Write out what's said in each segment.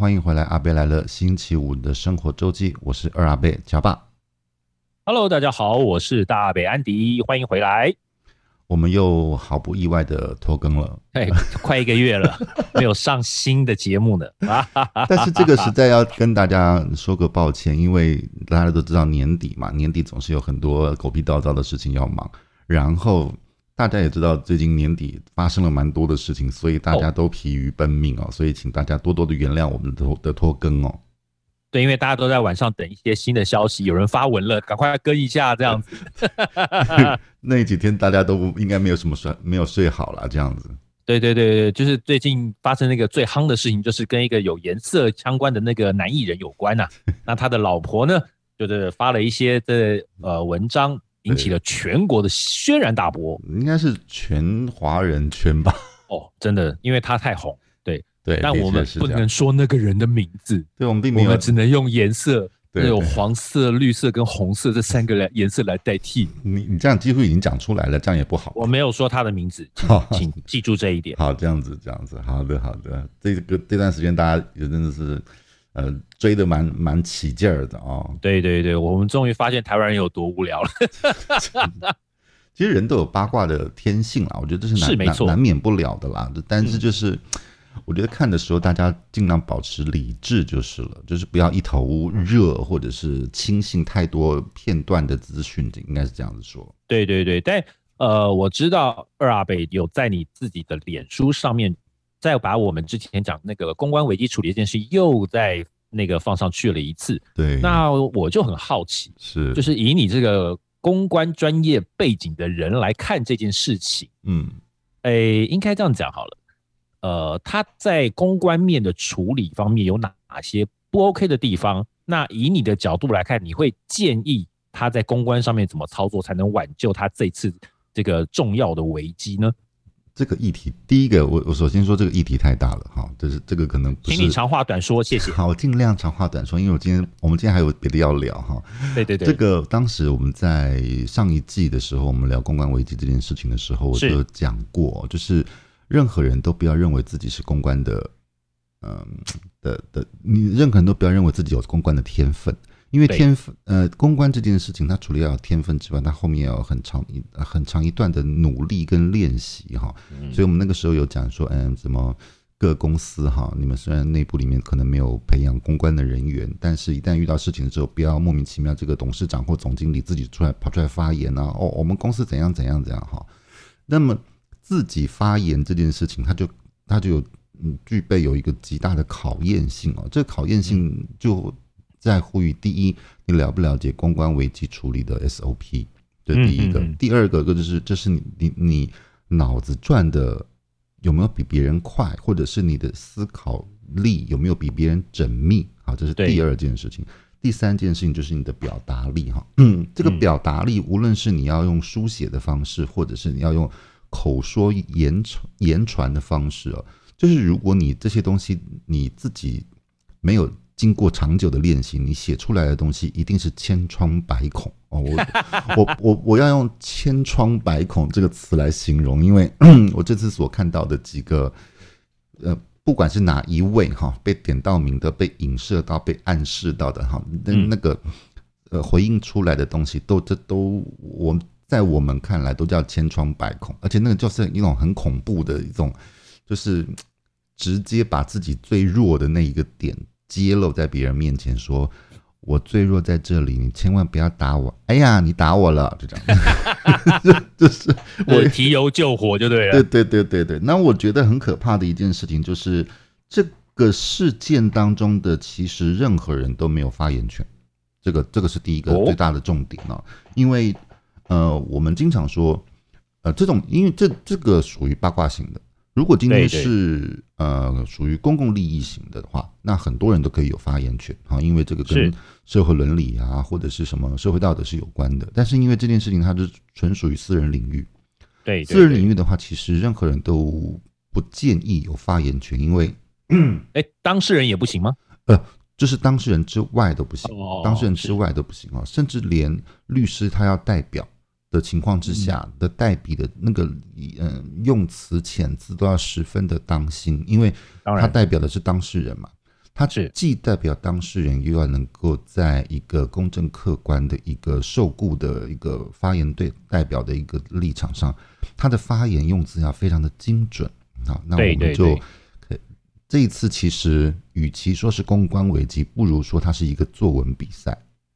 欢迎回来，阿贝来了，星期五的生活周记，我是二阿贝加爸。 Hello，大家好，我是大北安迪，欢迎回来。 我们又毫不意外的拖更了， 快1个月了，没有上新的节目呢。 但是这个实在要跟大家说个抱歉，因为大家都知道年底嘛，年底总是有很多狗屁倒灶的事情要忙，然后大家也知道最近年底发生了蛮多的事情，所以大家都疲于奔命哦，所以请大家多多的原谅我们的拖更哦。 对，因为大家都在晚上等一些新的消息，有人发文了，赶快跟一下这样子。 那几天大家都应该没有睡好啦，这样子。 对，就是最近发生那个最夯的事情，就是跟一个有颜色相关的那个男艺人有关呐、那他的老婆呢，就是发了一些文章，引起了全国的轩然大波。 应该是全华人圈吧？ 哦，真的，因为他太红。 对， 但我们不能说那个人的名字， 对，我们并没有， 我们只能用颜色， 对， 有黄色、绿色跟红色这3个颜色来代替。 你这样几乎已经讲出来了，这样也不好。 我没有说他的名字，请记住这一点。 好，这样子，好的。这段时间大家也真的是追得蛮起劲儿的哦。 对，我们终于发现台湾人有多无聊了。 其实人都有八卦的天性啦，我觉得这是难免不了的啦。但是就是，我觉得看的时候大家尽量保持理智就是了，就是不要一头热，或者是轻信太多片段的资讯，应该是这样子说。 对，但我知道二阿北有在你自己的脸书上面，再把我们之前讲那个公关危机处理这件事又在那个放上去了一次。 对， 那我就很好奇，就是以你这个公关专业背景的人来看这件事情，应该这样讲好了，他在公关面的处理方面有哪些不 OK 的地方？那以你的角度来看，你会建议他在公关上面怎么操作才能挽救他这次这个重要的危机呢？ 这个议题，第一个，我首先说这个议题太大了哈，就是这个可能不是， 请你长话短说，谢谢。 好，尽量长话短说，因为我们今天还有别的要聊哈。 对， 这个当时我们在上一季的时候，我们聊公关危机这件事情的时候，我就讲过，就是任何人都不要认为自己是公关的，你任何人都不要认为自己有公关的天分。因为公关这件事情，它除了要有天分之外，它后面要有很长一段的努力跟练习哈。所以我们那个时候有讲说，怎么各公司哈，你们虽然内部里面可能没有培养公关的人员，但是一旦遇到事情的时候，不要莫名其妙这个董事长或总经理自己跑出来发言啊，我们公司怎样哈。那么自己发言这件事情，它就有具备有一个极大的考验性哦。这个考验性就在乎于第一，你了不了解公关危机处理的 SOP， 这第一个。第二个就是这是你脑子转的有没有比别人快，或者是你的思考力有没有比别人缜密，好，这是第二件事情。第三件事情就是你的表达力哈，这个表达力无论是你要用书写的方式，或者是你要用口说言传的方式哦，就是如果你这些东西你自己没有经过长久的练习，你写出来的东西一定是千疮百孔哦。我要用千疮百孔这个词来形容，因为我这次所看到的几个不管是哪一位哈，被点到名的、被影射到、被暗示到的哈，那个回应出来的东西都在我们看来都叫千疮百孔，而且那个就是一种很恐怖的一种，就是直接把自己最弱的那一个点揭露在别人面前，说我最弱在这里，你千万不要打我。哎呀，你打我了，就这样，就是我提油救火就对了。 对。那我觉得很可怕的一件事情就是这个事件当中的，其实任何人都没有发言权。这个是第一个最大的重点哦，因为我们经常说因为这个属于八卦型的。如果今天是属于公共利益型的话，那很多人都可以有发言权，因为这个跟社会伦理啊或者是什么社会道德是有关的。但是因为这件事情它是纯属于私人领域， 对私人领域的话，其实任何人都不建议有发言权，因为当事人也不行吗？ 就是当事人之外都不行，当事人之外都不行啊，甚至连律师他要代表的情况之下的代笔的那个用词遣字都要十分的当心，因为他代表的是当事人嘛。 它既代表当事人，又要能够在一个公正客观的一个受雇的一个发言代表的一个立场上，他的发言用字要非常的精准。好，那我们就这一次其实与其说是公关危机，不如说它是一个作文比赛。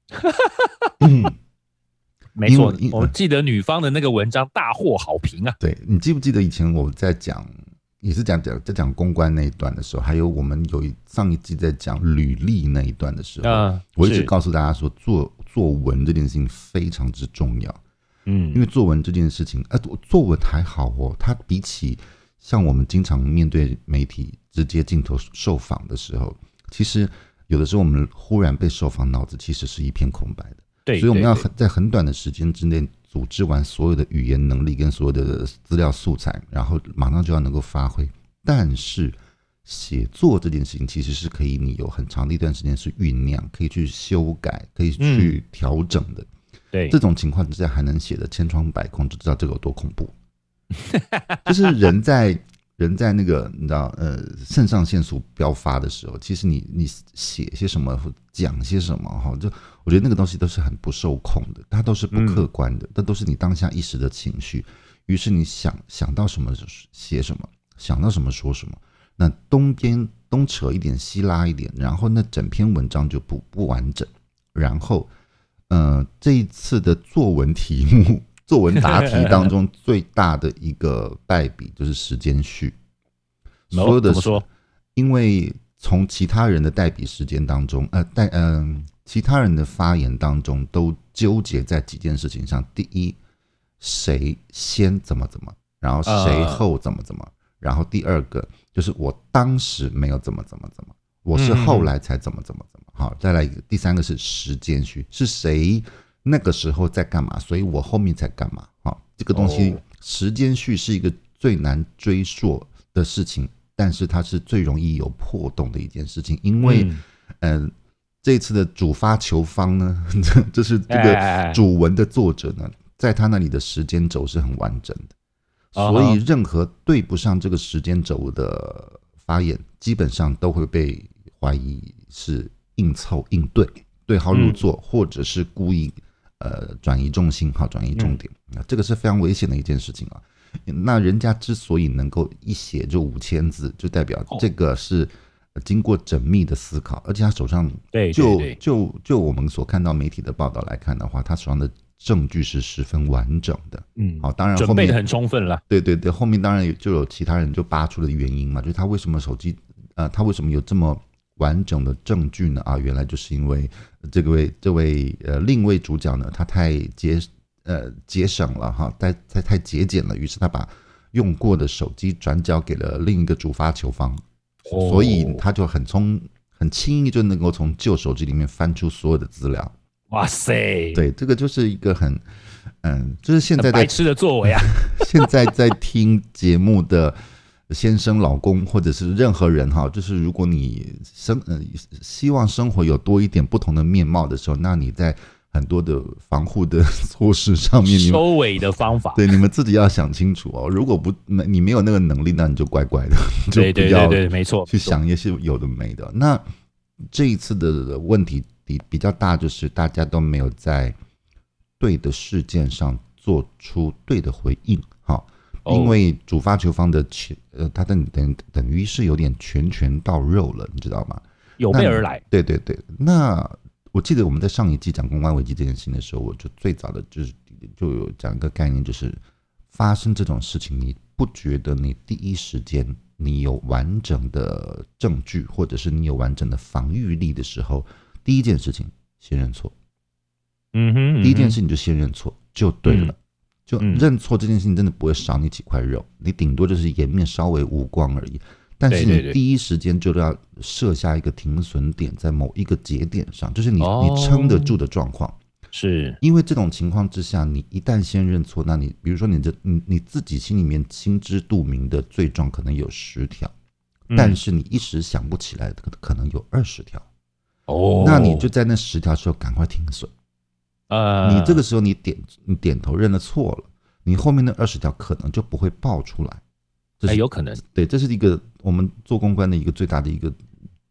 没错，我记得女方的那个文章大获好评啊。 对，你记不记得以前我在讲，也是讲公关那一段的时候，还有我们上一季在讲履历那一段的时候，我一直告诉大家说，作文这件事情非常之重要。因为作文这件事情，作文还好哦，它比起像我们经常面对媒体直接镜头受访的时候，其实有的时候我们忽然被受访，脑子其实是一片空白的。 对， 所以我们要在很短的时间之内组织完所有的语言能力跟所有的资料素材，然后马上就要能够发挥。但是写作这件事情其实是可以你有很长的一段时间是酝酿，可以去修改，可以去调整的。 对， 这种情况之下还能写得千疮百孔，就知道这个有多恐怖。就是人在那个你知道肾上腺素飙发的时候，其实你写些什么讲些什么哈，就我觉得那个东西都是很不受控的，它都是不客观的，这都是你当下一时的情绪。于是你想到什么写什么，想到什么说什么，那东扯一点西拉一点，然后那整篇文章就不完整。然后这一次的作文题目。作文答题当中最大的一个败笔就是时间序，所有的怎么说？ 因为从其他人的代笔时间当中，其他人的发言当中都纠结在几件事情上。第一，谁先怎么，然后谁后怎么，然后第二个就是我当时没有怎么，我是后来才怎么。好，再来一个，第三个是时间序，是谁那个时候在干嘛，所以我后面才干嘛。这个东西时间序是一个最难追溯的事情，但是它是最容易有破洞的一件事情。因为这一次的主发求方呢，就是这个主文的作者呢，在他那里的时间轴是很完整的，所以任何对不上这个时间轴的发言，基本上都会被怀疑是硬凑硬对号入座，或者是故意转移重心，转移重点，这个是非常危险的一件事情啊。那人家之所以能够一写就5000字，就代表这个是经过缜密的思考，而且他手上就我们所看到媒体的报道来看的话，他手上的证据是十分完整的。好，当然后面准备的很充分了。 对，后面当然就有其他人就扒出了原因嘛，就是他为什么他为什么有这么完整的证据呢？原来就是因为这位另一位主角呢，他太节省了哈，太节俭了，于是他把用过的手机转交给了另一个主发求方，所以他就很轻易就能够从旧手机里面翻出所有的资料。 哇塞！ 对，这个就是一个就是现在白痴的作为啊！ 现在在听节目的先生、老公或者是任何人哈，就是如果你希望生活有多一点不同的面貌的时候，那你在很多的防护的措施上面， 收尾的方法， 对你们自己要想清楚哦。如果你没有那个能力，那你就乖乖的，就不要对，没错， 去想一些有的没的。那这一次的问题比较大，就是大家都没有在对的事件上做出对的回应，因为主发求方的他等于是有点拳到肉了，你知道吗？ 有备而来。 对，那我记得我们在上一季讲公关危机这件事情的时候，我就最早的就有讲一个概念，就是发生这种事情，你不觉得你第一时间你有完整的证据，或者是你有完整的防御力的时候，第一件事情先认错。第一件事情就先认错就对了。就认错这件事情真的不会少你几块肉，你顶多就是颜面稍微无光而已。但是你第一时间就要设下一个停损点，在某一个节点上，就是你撑得住的状况。 是因为这种情况之下，你一旦先认错，那你比如说你自己心里面心知肚明的罪状可能有10条，但是你一时想不起来的可能有20条。那你就在那10条的时候赶快停损。你这个时候你点头认了错了，你后面的20条可能就不会爆出来。 有可能。 对，这是一个我们做公关的一个最大的一个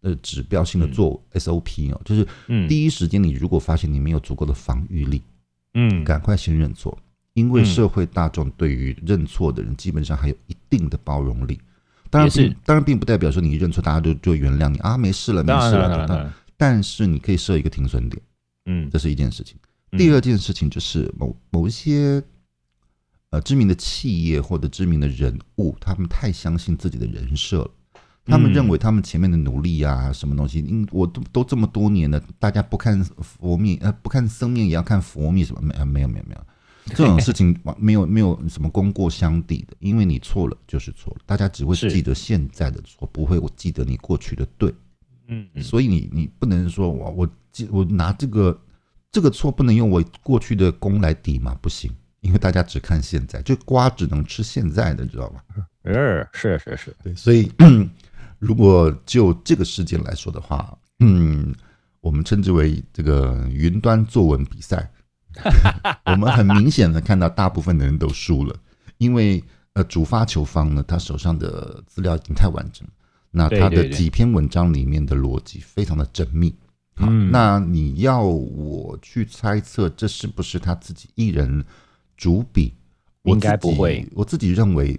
指标性的做 SOP 哦，就是第一时间你如果发现你没有足够的防御力，赶快先认错，因为社会大众对于认错的人基本上还有一定的包容力。当然并不代表说你一认错大家就原谅你啊，没事了没事了。但是你可以设一个停损点，这是一件事情。第二件事情就是某一些知名的企业或者知名的人物，他们太相信自己的人设了。他们认为他们前面的努力啊，什么东西，我都这么多年了，大家不看佛面，不看僧面也要看佛面，什么没有，这种事情没有什么功过相抵的，因为你错了就是错了，大家只会记得现在的错，不会记得你过去的对。所以你不能说我拿这个错不能用我过去的功来抵嘛，不行，因为大家只看现在，就瓜只能吃现在的，知道吗？ 是， 对，所以如果就这个事件来说的话，我们称之为这个云端作文比赛，我们很明显的看到大部分的人都输了，因为主发球方呢，他手上的资料已经太完整了，那他的几篇文章里面的逻辑非常的缜密。好，那你要我去猜测这是不是他自己一人主笔？ 应该不会， 我自己认为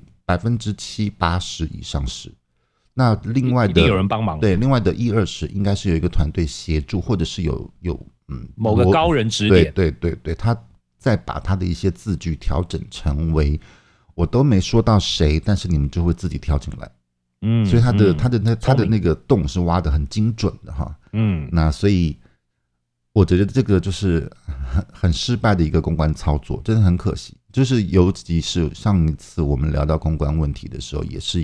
70%-80%以上是。那另外的一定有人帮忙， 对，另外的10-20%应该是有一个团队协助，或者是有某个高人指点， 对，他再把他的一些字句调整成为我都没说到谁，但是你们就会自己跳进来。所以他的那个洞是挖得很精准的哈。那所以我觉得这个就是很失败的一个公关操作，真的很可惜。就是尤其是上一次我们聊到公关问题的时候，也是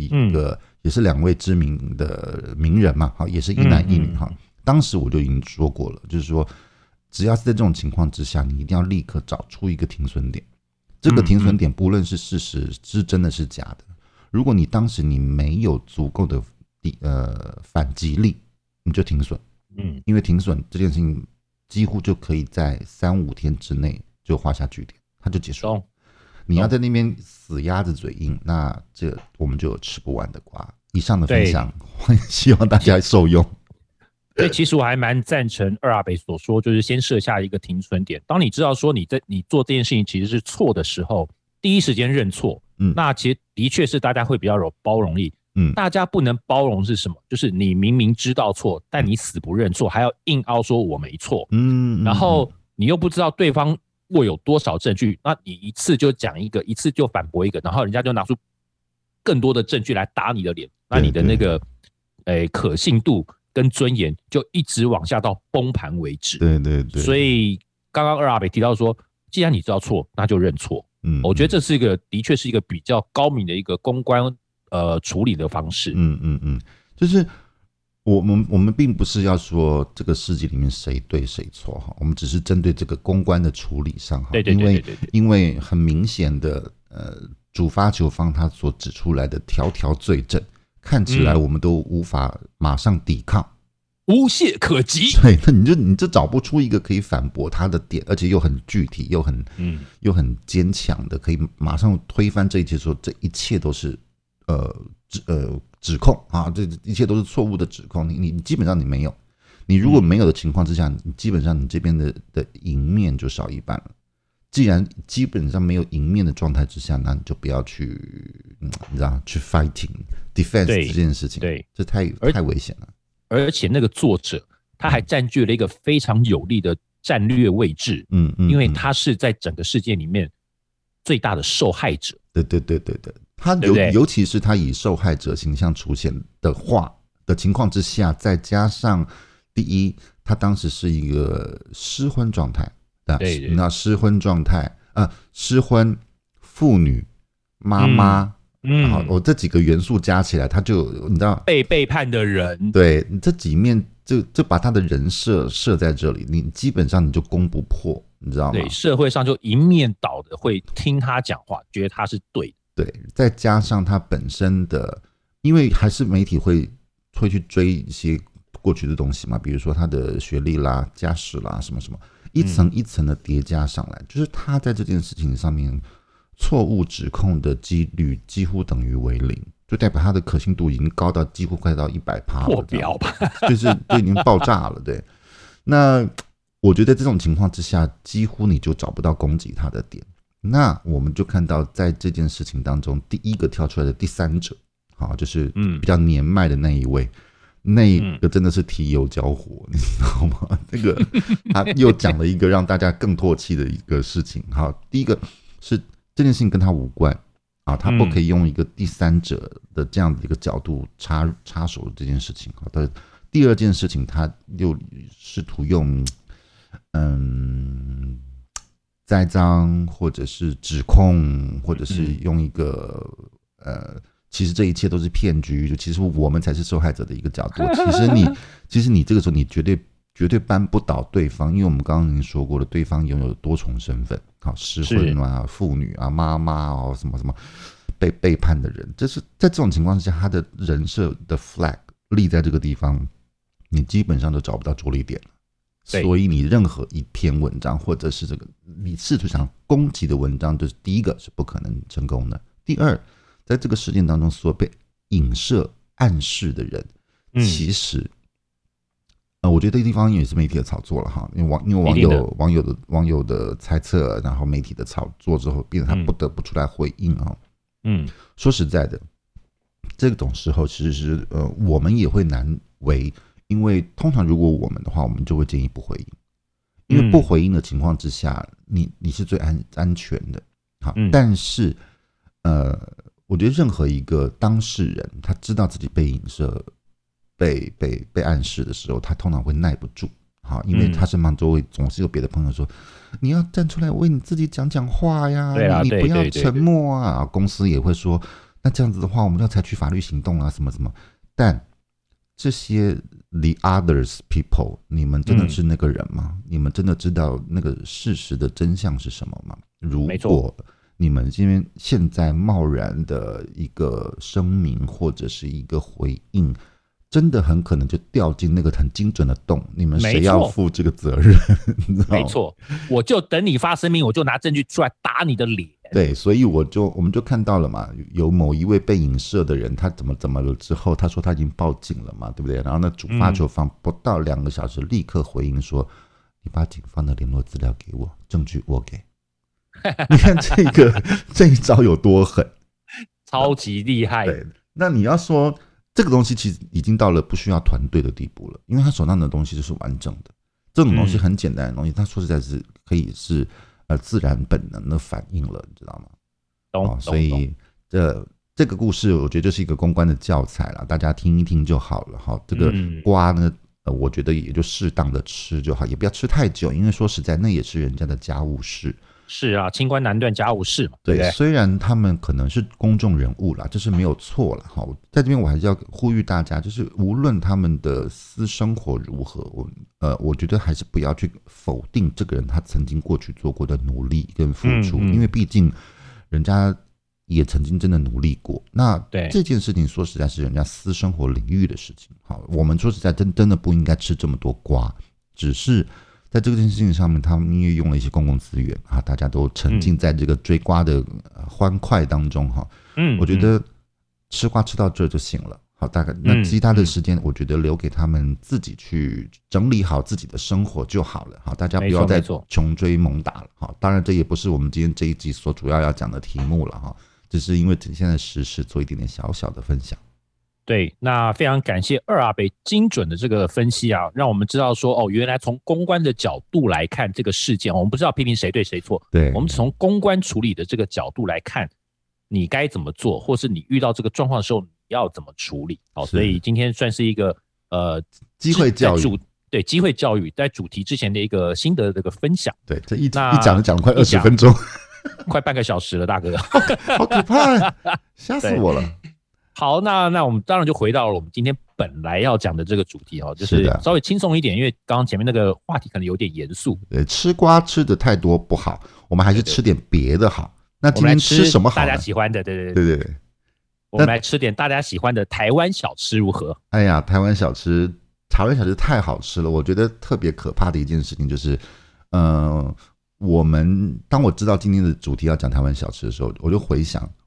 2位知名的名人嘛，也是一男一女哈。当时我就已经说过了，就是说只要是在这种情况之下，你一定要立刻找出一个停损点。这个停损点不论是事实是真的是假的，如果你当时你没有足够的反击力，你就停损。因为停损这件事情几乎就可以在3-5天之内就画下句点，它就结束了。你要在那边死鸭子嘴硬，那这我们就有吃不完的瓜。以上的分享，希望大家受用。 对，其实我还蛮赞成二阿北所说，就是先设下一个停损点。当你知道说你做这件事情其实是错的时候，第一时间认错。那其实的确是大家会比较有包容力。大家不能包容是什么？就是你明明知道错，但你死不认错，还要硬凹说我没错。然后你又不知道对方握有多少证据，那你一次就讲一个，一次就反驳一个，然后人家就拿出更多的证据来打你的脸，那你的那个可信度跟尊严就一直往下到崩盘为止。 对。 所以刚刚二阿北提到说，既然你知道错，那就认错。我觉得这是的确是一个比较高明的一个公关处理的方式。 就是我们并不是要说这个世界里面谁对谁错哈，我们只是针对这个公关的处理上哈。对，因为很明显的主发球方他所指出来的条条罪证，看起来我们都无法马上抵抗， 无懈可击。 对，那你就找不出一个可以反驳他的点，而且又很具体，又很坚强的，可以马上推翻这一切，说这一切都是指控啊，这一切都是错误的指控。你基本上你没有，你如果没有的情况之下，你基本上你这边的赢面就少一半了。既然基本上没有赢面的状态之下，那你就不要去，你知道，去 fighting defense 这件事情，对，这太危险了。 而且那个作者他还占据了一个非常有利的战略位置，因为他是在整个事件里面最大的受害者。 对，他尤其是他以受害者形象出现的情况之下，再加上第一，他当时是一个失婚状态。对，那失婚状态失婚妇女妈妈，我这几个元素加起来，他就你知道被背叛的人， 对，这几面就把他的人设在这里，你基本上你就攻不破，你知道吗？ 对，社会上就一面倒的会听他讲话，觉得他是对的。 对，再加上他本身的，因为还是媒体会去追一些过去的东西嘛，比如说他的学历啦、家世啦，什么什么。一层一层的叠加上来，就是他在这件事情上面错误指控的几率几乎等于为0， 就代表它的可信度已经高到几乎快到100%了， 破表吧， 就是就已经爆炸了。对，那我觉得这种情况之下，几乎你就找不到攻击它的点。那我们就看到，在这件事情当中，第一个跳出来的第三者，好，就是比较年迈的那一位，那个真的是提油交火，你知道吗？那个他又讲了一个让大家更唾弃的一个事情。好，第一个是这件事情跟他无关啊，他不可以用一个第三者的这样的一个角度插手这件事情。好的，第二件事情，他又试图用栽赃，或者是指控，或者是用一个其实这一切都是骗局，就其实我们才是受害者的一个角度。其实你这个时候你绝对扳不倒对方，因为我们刚刚已经说过了，对方拥有多重身份，好，失婚啊、妇女啊、妈妈哦，什么什么被背叛的人，这是在这种情况之下，他的人设的 flag 立在这个地方，你基本上都找不到着力点了。所以你任何一篇文章，或者是这个你试图想攻击的文章，就是第一个是不可能成功的。第二，在这个事件当中所被影射暗示的人，其实我觉得这个地方也是媒体的炒作了哈，因为网友的猜测，然后媒体的炒作之后，变成他不得不出来回应啊。说实在的，这种时候其实是我们也会难为。因为通常如果我们的话，我们就会建议不回应，因为不回应的情况之下，你是最安全的。好，但是我觉得任何一个当事人，他知道自己被影射、被暗示的时候，他通常会耐不住。好，因为他身旁周围总是有别的朋友说，你要站出来为你自己讲话呀，你不要沉默啊。公司也会说，那这样子的话，我们要采取法律行动啊，什么什么。但这些 the others people， 你们真的是那个人吗？你们真的知道那个事实的真相是什么吗？如果你们现在贸然的一个声明或者是一个回应，真的很可能就掉进那个很精准的洞，你们谁要负这个责任？ 没错，我就等你发声明，我就拿证据出来打你的脸。 对，所以我们就看到了嘛，有某一位被影射的人，他怎么了之后，他说他已经报警了嘛，对不对？然后呢，主发球方不到2个小时立刻回应说，你把警方的联络资料给我，证据我给。你看这一招有多狠， 超级厉害。 对，那你要说这个东西其实已经到了不需要团队的地步了，因为他手上的东西就是完整的，这种东西很简单的东西，他说实在是可以是自然本能的反应了，你知道吗？所以这个故事我觉得就是一个公关的教材了，大家听一听就好了哈。这个瓜呢，我觉得也就适当的吃就好，也不要吃太久，因为说实在那也是人家的家务事。 是啊，清官难断家务事嘛。 对，虽然他们可能是公众人物啦，这是没有错啦。好，在这边我还是要呼吁大家，就是无论他们的私生活如何，我觉得还是不要去否定这个人他曾经过去做过的努力跟付出，因为毕竟人家也曾经真的努力过。那这件事情说实在是人家私生活领域的事情。好，我们说实在真的不应该吃这么多瓜，只是在这件事情上面，他们因为用了一些公共资源啊，大家都沉浸在这个追瓜的欢快当中哈。我觉得吃瓜吃到这就行了。好，大概那其他的时间，我觉得留给他们自己去整理好自己的生活就好了。好，大家不要再穷追猛打了。好，当然这也不是我们今天这一集所主要讲的题目了哈，只是因为现在时事做一点点小小的分享。 对，那非常感谢二阿北精准的这个分析啊，让我们知道说原来从公关的角度来看这个事件，我们不知道批评谁对谁错， 对， 我们从公关处理的这个角度来看，你该怎么做，或是你遇到这个状况的时候你要怎么处理。好，所以今天算是一个机会教育， 对，机会教育在主题之前的一个心得的这个分享。 对，这一讲了快20分钟， 快半个小时了，大哥， 好可怕，吓死我了。 好，那我们当然就回到了我们今天本来要讲的这个主题哦，就是稍微轻松一点，因为刚刚前面那个话题可能有点严肃。对， 吃瓜吃的太多不好，我们还是吃点别的好。那今天吃什么好呢？ 大家喜欢的，对。我们来吃点大家喜欢的台湾小吃如何？ 哎呀，台湾小吃太好吃了，我觉得特别可怕的一件事情就是，当我知道今天的主题要讲台湾小吃的时候，我就回想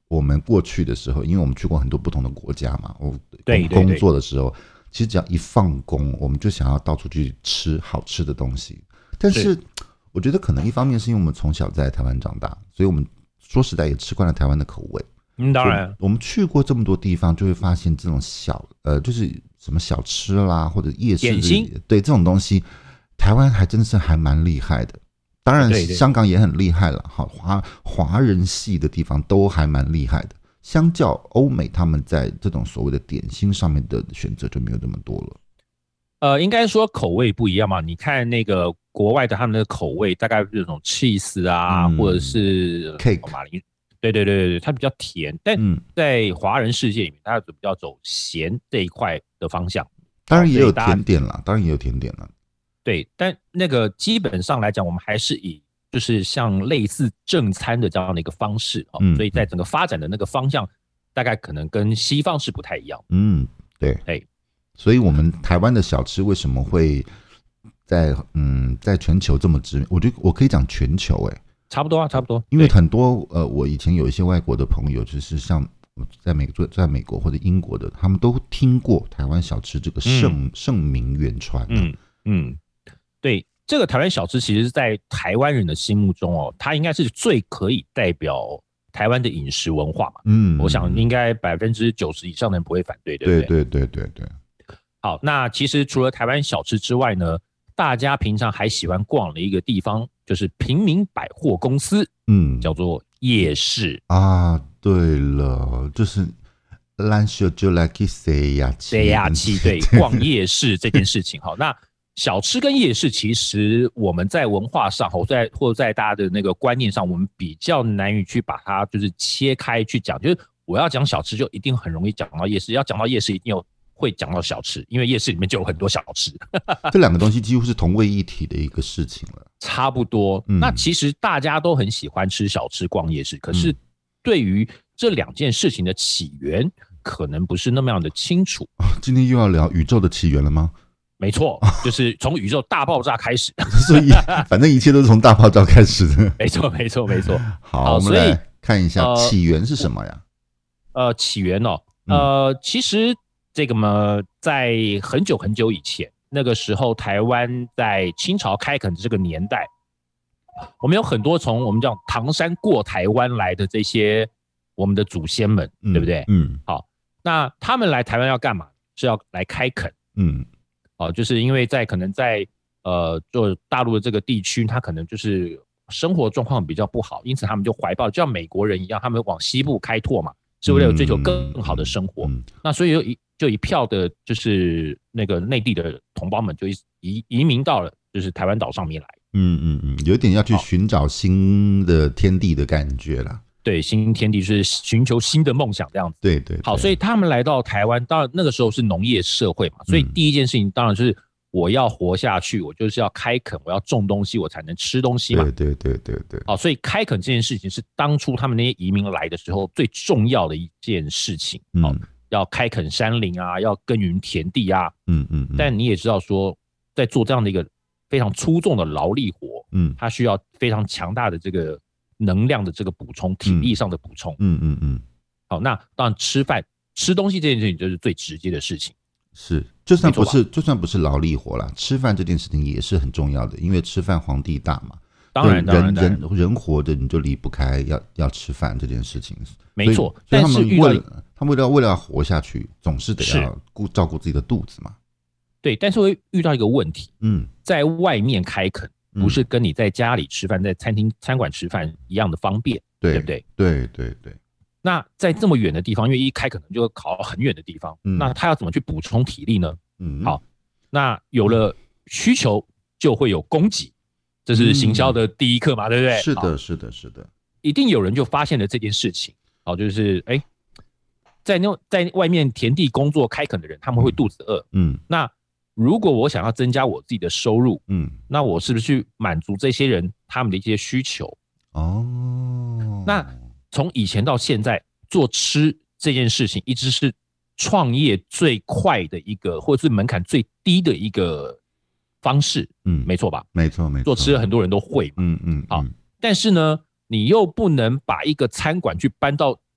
我们过去的时候，因为我们去过很多不同的国家嘛， 对工作的时候，其实只要一放工，我们就想要到处去吃好吃的东西。但是我觉得可能一方面是因为我们从小在台湾长大，所以我们说实在也吃惯了台湾的口味。 当然， 我们去过这么多地方，就会发现这种就是什么小吃啦，或者夜市点心， 对这种东西，台湾还真的是还蛮厉害的。当然，香港也很厉害了，华人系的地方都还蛮厉害的。相较欧美，他们在这种所谓的点心上面的选择就没有这么多了。 应该说口味不一样嘛。你看那个国外的他们的口味，大概这种 cheese 啊，或者是 cake 马铃，对，它比较甜。但在华人世界里面，它比较走咸这一块的方向。 当然也有甜点啦， 对，但那个基本上来讲，我们还是以就是像类似正餐的这样的一个方式，所以在整个发展的那个方向，大概可能跟西方是不太一样。 对，所以我们台湾的小吃为什么会在全球这么知名？我觉得我可以讲全球差不多， 因为很多我以前有一些外国的朋友，就是像在美国或者英国的，他们都听过台湾小吃这个盛名远传。 对，这个台湾小吃其实在台湾人的心目中它应该是最可以代表台湾的饮食文化嘛。我想应该90%以上的人不会反对，对不对？ 对。 好，那其实除了台湾小吃之外呢，大家平常还喜欢逛的一个地方就是平民百货公司，叫做夜市啊。对了，就是咱小就来去西亚期， 对，逛夜市这件事情。好，那小吃跟夜市，其实我们在文化上，或者在大家的那个观念上，我们比较难以去把它就是切开去讲。就是我要讲小吃，就一定很容易讲到夜市；要讲到夜市，一定会讲到小吃，因为夜市里面就有很多小吃。 这两个东西几乎是同为一体的一个事情了， 差不多。那其实大家都很喜欢吃小吃、逛夜市，可是对于这两件事情的起源，可能不是那么样的清楚。 今天又要聊宇宙的起源了吗？ 没错，就是从宇宙大爆炸开始。 所以反正一切都是从大爆炸开始的。 没错。 好，我们来看一下起源是什么呀？ 起源其实这个嘛，在很久很久以前，那个时候台湾在清朝开垦的这个年代，我们有很多从我们讲唐山过台湾来的这些我们的祖先们，对不对？好，那他们来台湾要干嘛？是要来开垦。就是因为可能在就大陆的这个地区，他可能就是生活状况比较不好，因此他们就怀抱就像美国人一样，他们往西部开拓嘛，是为了追求更好的生活。那所以就一票的就是那个内地的同胞们就移民到了就是台湾岛上面来。 有点要去寻找新的天地的感觉啦。 对，新天地是寻求新的梦想这样子。 对。 好，所以他们来到台湾，当然那个时候是农业社会嘛，所以第一件事情当然就是我要活下去，我就是要开垦，我要种东西，我才能吃东西嘛。 对。 好，所以开垦这件事情是当初他们那些移民来的时候最重要的一件事情。要开垦山林啊，要耕耘田地啊。但你也知道说，在做这样的一个非常粗重的劳力活，它需要非常强大的这个能量的这个补充，体力上的补充。好，那当然吃东西这件事情就是最直接的事情。 是，就算不是劳力活啦，吃饭这件事情也是很重要的，因为吃饭皇帝大嘛。 当然， 人活着你就离不开要吃饭这件事情。 没错， 所以他们为了活下去，总是得要照顾自己的肚子嘛。 对，但是会遇到一个问题，在外面开垦不是跟你在家里吃饭，在餐馆吃饭一样的方便，对不对？ 对。 那在这么远的地方，因为一开可能就会考很远的地方，那他要怎么去补充体力呢？好，那有了需求就会有供给，这是行销的第一课嘛，对不对？ 是的， 一定有人就发现了这件事情。好，就是在外面田地工作开垦的人，他们会肚子饿。那如果我想要增加我自己的收入，那我是不是去满足这些人他们的一些需求？那从以前到现在，做吃这件事情一直是创业最快的一个，或者是门槛最低的一个方式。没错吧？ 没错。 做吃很多人都会嘛。好，但是呢，你又不能把一个餐馆去搬到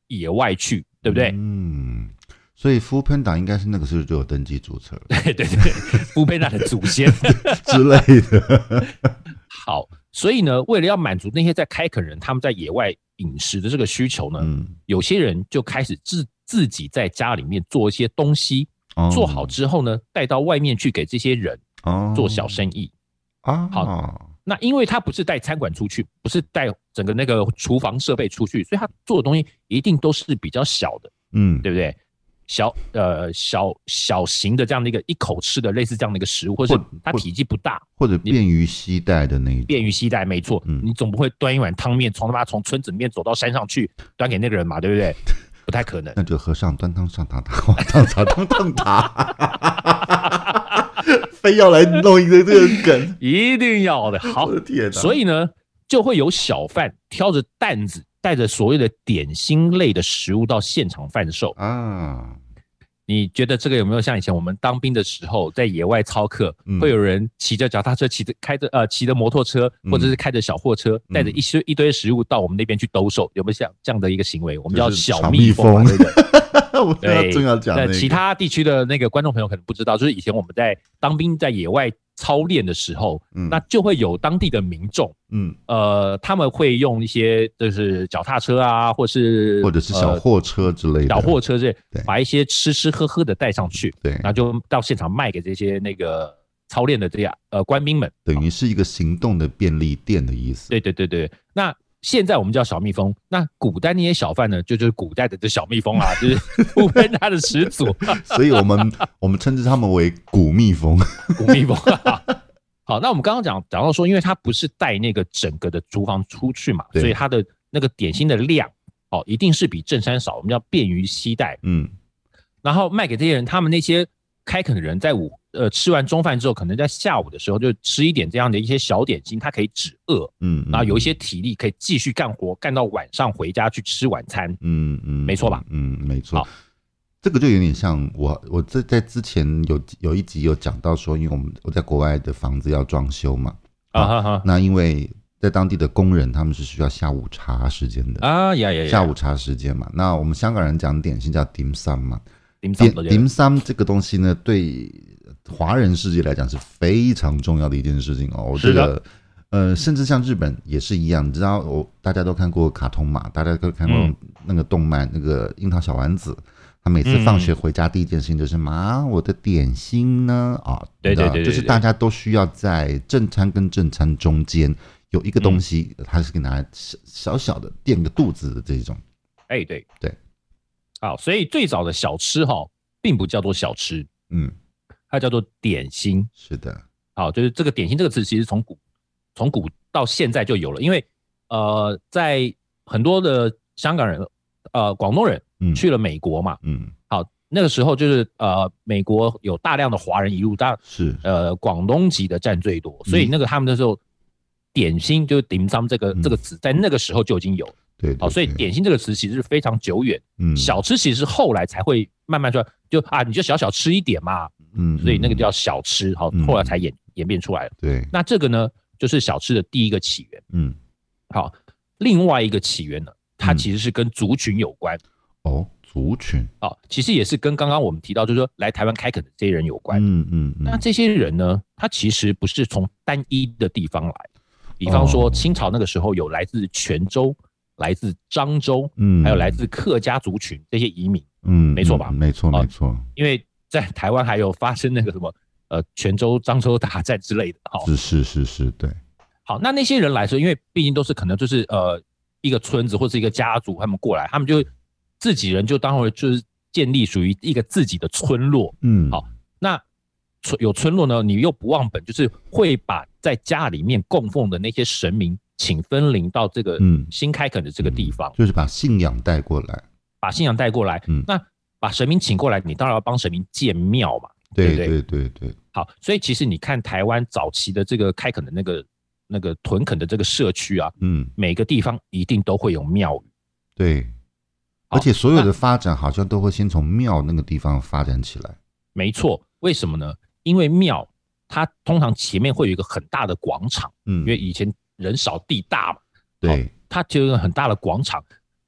野外去，对不对？ 所以Foodpanda应该是那个时候就有登记注册了。 对对对，Foodpanda 的祖先之类的。 好，所以呢，为了要满足那些在开垦人他们在野外饮食的这个需求呢，有些人就开始自己在家里面做一些东西，做好之后呢，带到外面去给这些人做小生意。好，那因为他不是带餐馆出去，不是带整个那个厨房设备出去，所以他做的东西一定都是比较小的，对不对？小型的这样的一口吃的类似这样的一个食物，或者它体积不大， 或者便于携带的那一种。 便于携带，没错。你总不会端一碗汤面从村子里面走到山上去端给那个人嘛，对不对？不太可能。 那就和尚端汤上塔，塔汤茶汤塔，非要来弄一个这个梗， 一定要的。好， 我的天哪！ 所以呢，就会有小贩挑着担子，带着所谓的点心类的食物到现场贩售啊。你觉得这个有没有像以前我们当兵的时候，在野外操课，会有人骑着脚踏车、骑着摩托车，或者是开着小货车，带着一堆食物到我们那边去兜售？有没有像这样的一个行为？我们叫小蜜蜂，对不对？ 我正要讲那个。 其他地区的那个观众朋友可能不知道，就是以前我们在当兵在野外操练的时候，那就会有当地的民众，他们会用一些就是脚踏车啊，或者是小货车之类的， 小货车之类，把一些吃喝的带上去， 对， 然后就到现场卖给这些那个操练的这些官兵们， 等于是一个行动的便利店的意思。 对对对对，那现在我们叫小蜜蜂，那古代那些小贩呢，就是古代的这小蜜蜂啊，就是Foodpanda的始祖， 所以我们称之他们为古蜜蜂。 古蜜蜂。好，那我们刚刚讲到说，因为它不是带那个整个的厨房出去嘛，所以它的那个点心的量一定是比正山少，我们叫便于携带。然后卖给这些人，他们那些开垦的人在吃完中饭之后，可能在下午的时候就吃一点这样的一些小点心，他可以止饿，然后有一些体力可以继续干活，干到晚上回家去吃晚餐，没错吧？ 没错。这个就有点像我在之前有一集有讲到说，因为我在国外的房子要装修嘛，那因为在当地的工人他们是需要下午茶时间的下午茶时间嘛，那我们香港人讲点心叫 dim sum 嘛。dim sum 这个东西呢，对华人世界来讲是非常重要的一件事情哦。 是的， 甚至像日本也是一样，你知道，大家都看过卡通嘛，大家都看过那个动漫，那个樱桃小丸子，他每次放学回家第一件事情就是妈，我的点心呢？对，就是大家都需要在正餐跟正餐中间有一个东西，它是可以拿来小小的垫个肚子的这种。 对。好，所以最早的小吃并不叫做小吃，它叫做点心。 是的， 好，就是这个点心这个词，其实从古到现在就有了，因为在很多的香港人、广东人去了美国嘛，好，那个时候就是美国有大量的华人移入， 是广东籍的占最多，所以那个他们那时候点心就是dim sum这个词，在那个时候就已经有。 对， 好，所以点心这个词其实是非常久远，小吃其实是后来才会慢慢出来，你就小小吃一点嘛，所以那个叫小吃，好，后来才演变出来了。 对， 那这个呢，就是小吃的第一个起源。好，另外一个起源呢，它其实是跟族群有关。 族群， 其实也是跟刚刚我们提到，就是说来台湾开垦的这些人有关。那这些人呢，他其实不是从单一的地方来，比方说清朝那个时候有来自泉州、来自漳州，还有来自客家族群这些移民，没错吧？ 没错。 因为在台湾还有发生那个什么泉州、漳州大战之类的， 是，对。 好，那些人来说，因为毕竟都是可能就是一个村子或是一个家族，他们过来，他们就自己人就当然就是建立属于一个自己的村落。好，那有村落呢，你又不忘本，就是会把在家里面供奉的那些神明请分灵到这个新开垦的这个地方， 就是把信仰带过来。 那把神明请过来，你当然要帮神明建庙嘛， 对不对？ 好，所以其实你看台湾早期的这个开垦的那个屯垦的这个社区啊，每个地方一定都会有庙宇。 对，而且所有的发展好像都会先从庙那个地方发展起来。 没错，为什么呢？因为庙它通常前面会有一个很大的广场，因为以前人少地大嘛， 对， 它就有一个很大的广场。那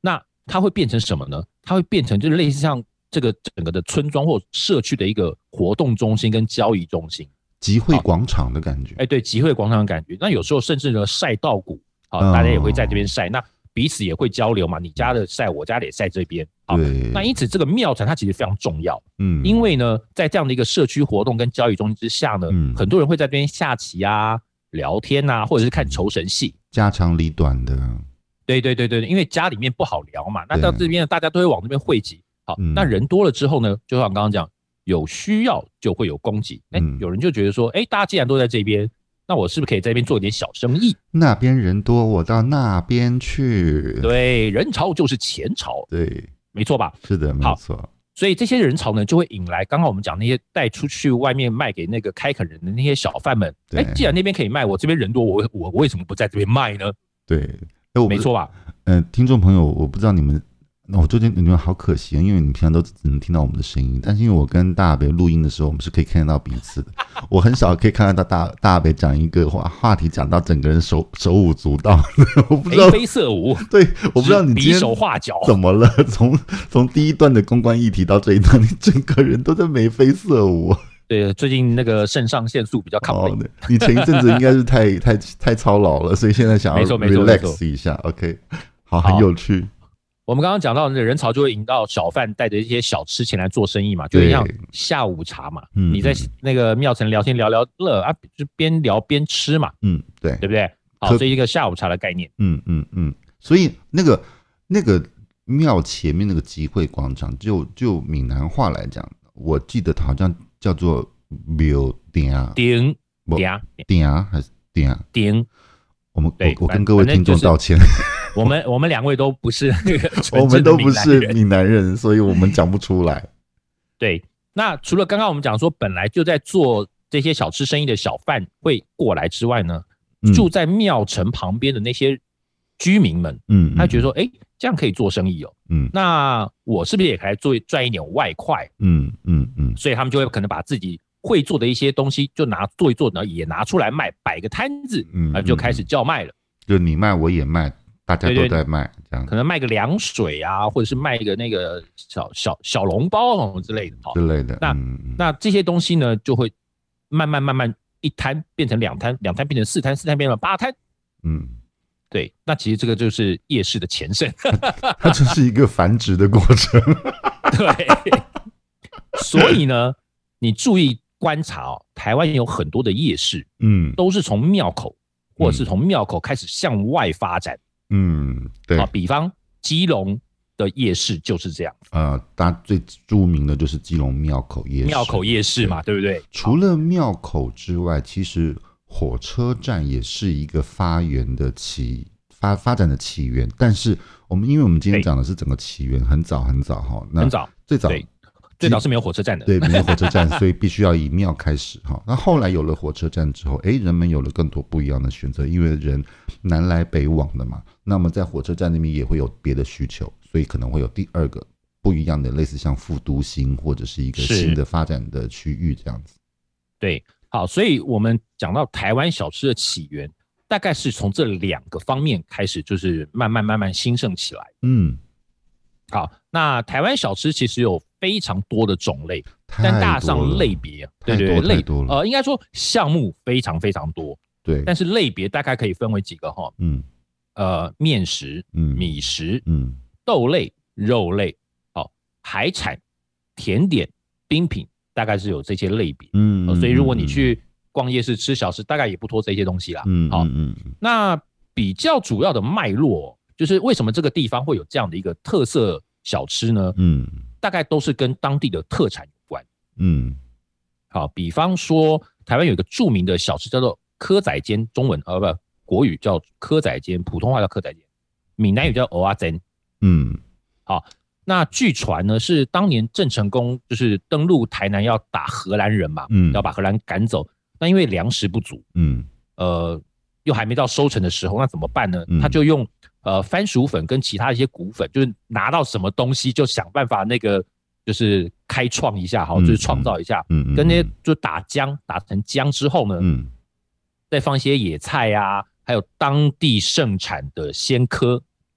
它会变成什么呢？它会变成就是类似像这个整个的村庄或社区的一个活动中心跟交易中心， 集会广场的感觉。 对，集会广场的感觉。那有时候甚至呢晒稻谷，大家也会在这边晒，那彼此也会交流嘛，你家的晒，我家的也晒这边。那因此这个庙产它其实非常重要，因为呢，在这样的一个社区活动跟交易中心之下呢，很多人会在这边下棋啊、聊天啊，或者是看酬神戏， 家长里短的。 对，因为家里面不好聊嘛，那到这边大家都会往这边汇集。好，那人多了之后呢，就像我刚刚讲，有需要就会有供给。有人就觉得说，大家既然都在这边，那我是不是可以在这边做一点小生意？ 那边人多，我到那边去。 对，人潮就是钱潮。 对， 没错吧？ 是的，没错。 所以这些人潮呢，就会引来刚刚我们讲那些带出去外面卖给那个开垦人的那些小贩们。既然那边可以卖，我这边人多，我为什么不在这边卖呢？ 对， 没错吧？ 听众朋友，我不知道你们。我最近你们好可惜，因为你们平常都只能听到我们的声音，但是因为我跟大北录音的时候，我们是可以看得到彼此的。我很少可以看得到大北讲一个话题，讲到整个人手舞足蹈。我不知道眉飞色舞， 对，我不知道你今天比手画脚怎么了？从第一段的公关议题到这一段，你整个人都在眉飞色舞。 对，最近那个肾上腺素比较亢奋。 你前一阵子应该是太操劳了，所以现在想要 relax 一下。OK， 好，很有趣。 我们刚刚讲到的人潮就会引到小贩带着一些小吃前来做生意嘛，就像下午茶嘛，你在那个庙城聊天聊乐啊，就边聊边吃嘛， 对不对？好，这一个下午茶的概念。 所以那个庙前面那个集会广场，就闽南话来讲，我记得它好像叫做庙顶还是顶？我跟各位听众道歉。 我们两位都不是那个我们都不是闽南人，所以我们讲不出来。 对，那除了刚刚我们讲说本来就在做这些小吃生意的小贩会过来之外呢，住在庙城旁边的那些居民们，他觉得说，这样可以做生意哦，那我是不是也可以赚一点外快？所以他们就会可能把自己会做的一些东西就做一做，然后也拿出来卖，摆个摊子，就开始叫卖了。 就你卖我也卖。大家都在卖，这样可能卖个凉水啊，或者是卖一个那个小笼包什么之类的，那这些东西呢，就会慢慢一摊变成两摊，两摊变成四摊，四摊变成8摊。对，那其实这个就是夜市的前身， 它就是一个繁殖的过程。 对，所以呢，你注意观察台湾有很多的夜市，都是从庙口或者是从庙口开始向外发展。 对比方基隆的夜市就是这样。 大家最著名的就是基隆庙口夜市。 庙口夜市嘛，对不对？ 除了庙口之外，其实火车站也是一个发展的起源。但是因为我们今天讲的是整个起源，很早很早哈， 很早，最早是没有火车站的， 对，没有火车站，所以必须要以庙开始哈。那后来有了火车站之后，人们有了更多不一样的选择，因为人南来北往的嘛。那么在火车站那边也会有别的需求，所以可能会有第二个不一样的，类似像副都心或者是一个新的发展的区域这样子。 对，好，所以我们讲到台湾小吃的起源，大概是从这2个方面开始，就是慢慢兴盛起来。好，那台湾小吃其实有非常多的种类，但大上类别，对， 太多了。 应该说项目非常非常多， 对， 但是类别大概可以分为几个哈，面食、米食、豆类、肉类，海产、甜点、冰品，大概是有这些类别。所以如果你去逛夜市吃小吃，大概也不脱这些东西啦。那比较主要的脉络，就是为什么这个地方会有这样的一个特色小吃呢？大概都是跟当地的特产有关。好，比方说台湾有一个著名的小吃叫做蚵仔煎，中文国语叫蚵仔煎，普通话叫蚵仔煎，闽南语叫蚵仔煎。好，那据传呢是当年郑成功就是登陆台南要打荷兰人嘛，要把荷兰赶走，那因为粮食不足，又还没到收成的时候，那怎么办呢？他就用番薯粉跟其他一些谷粉，就是拿到什么东西就想办法那个就是开创一下，就是创造一下，跟那些就打成浆之后呢，再放一些野菜啊，还有当地盛产的鲜蚵，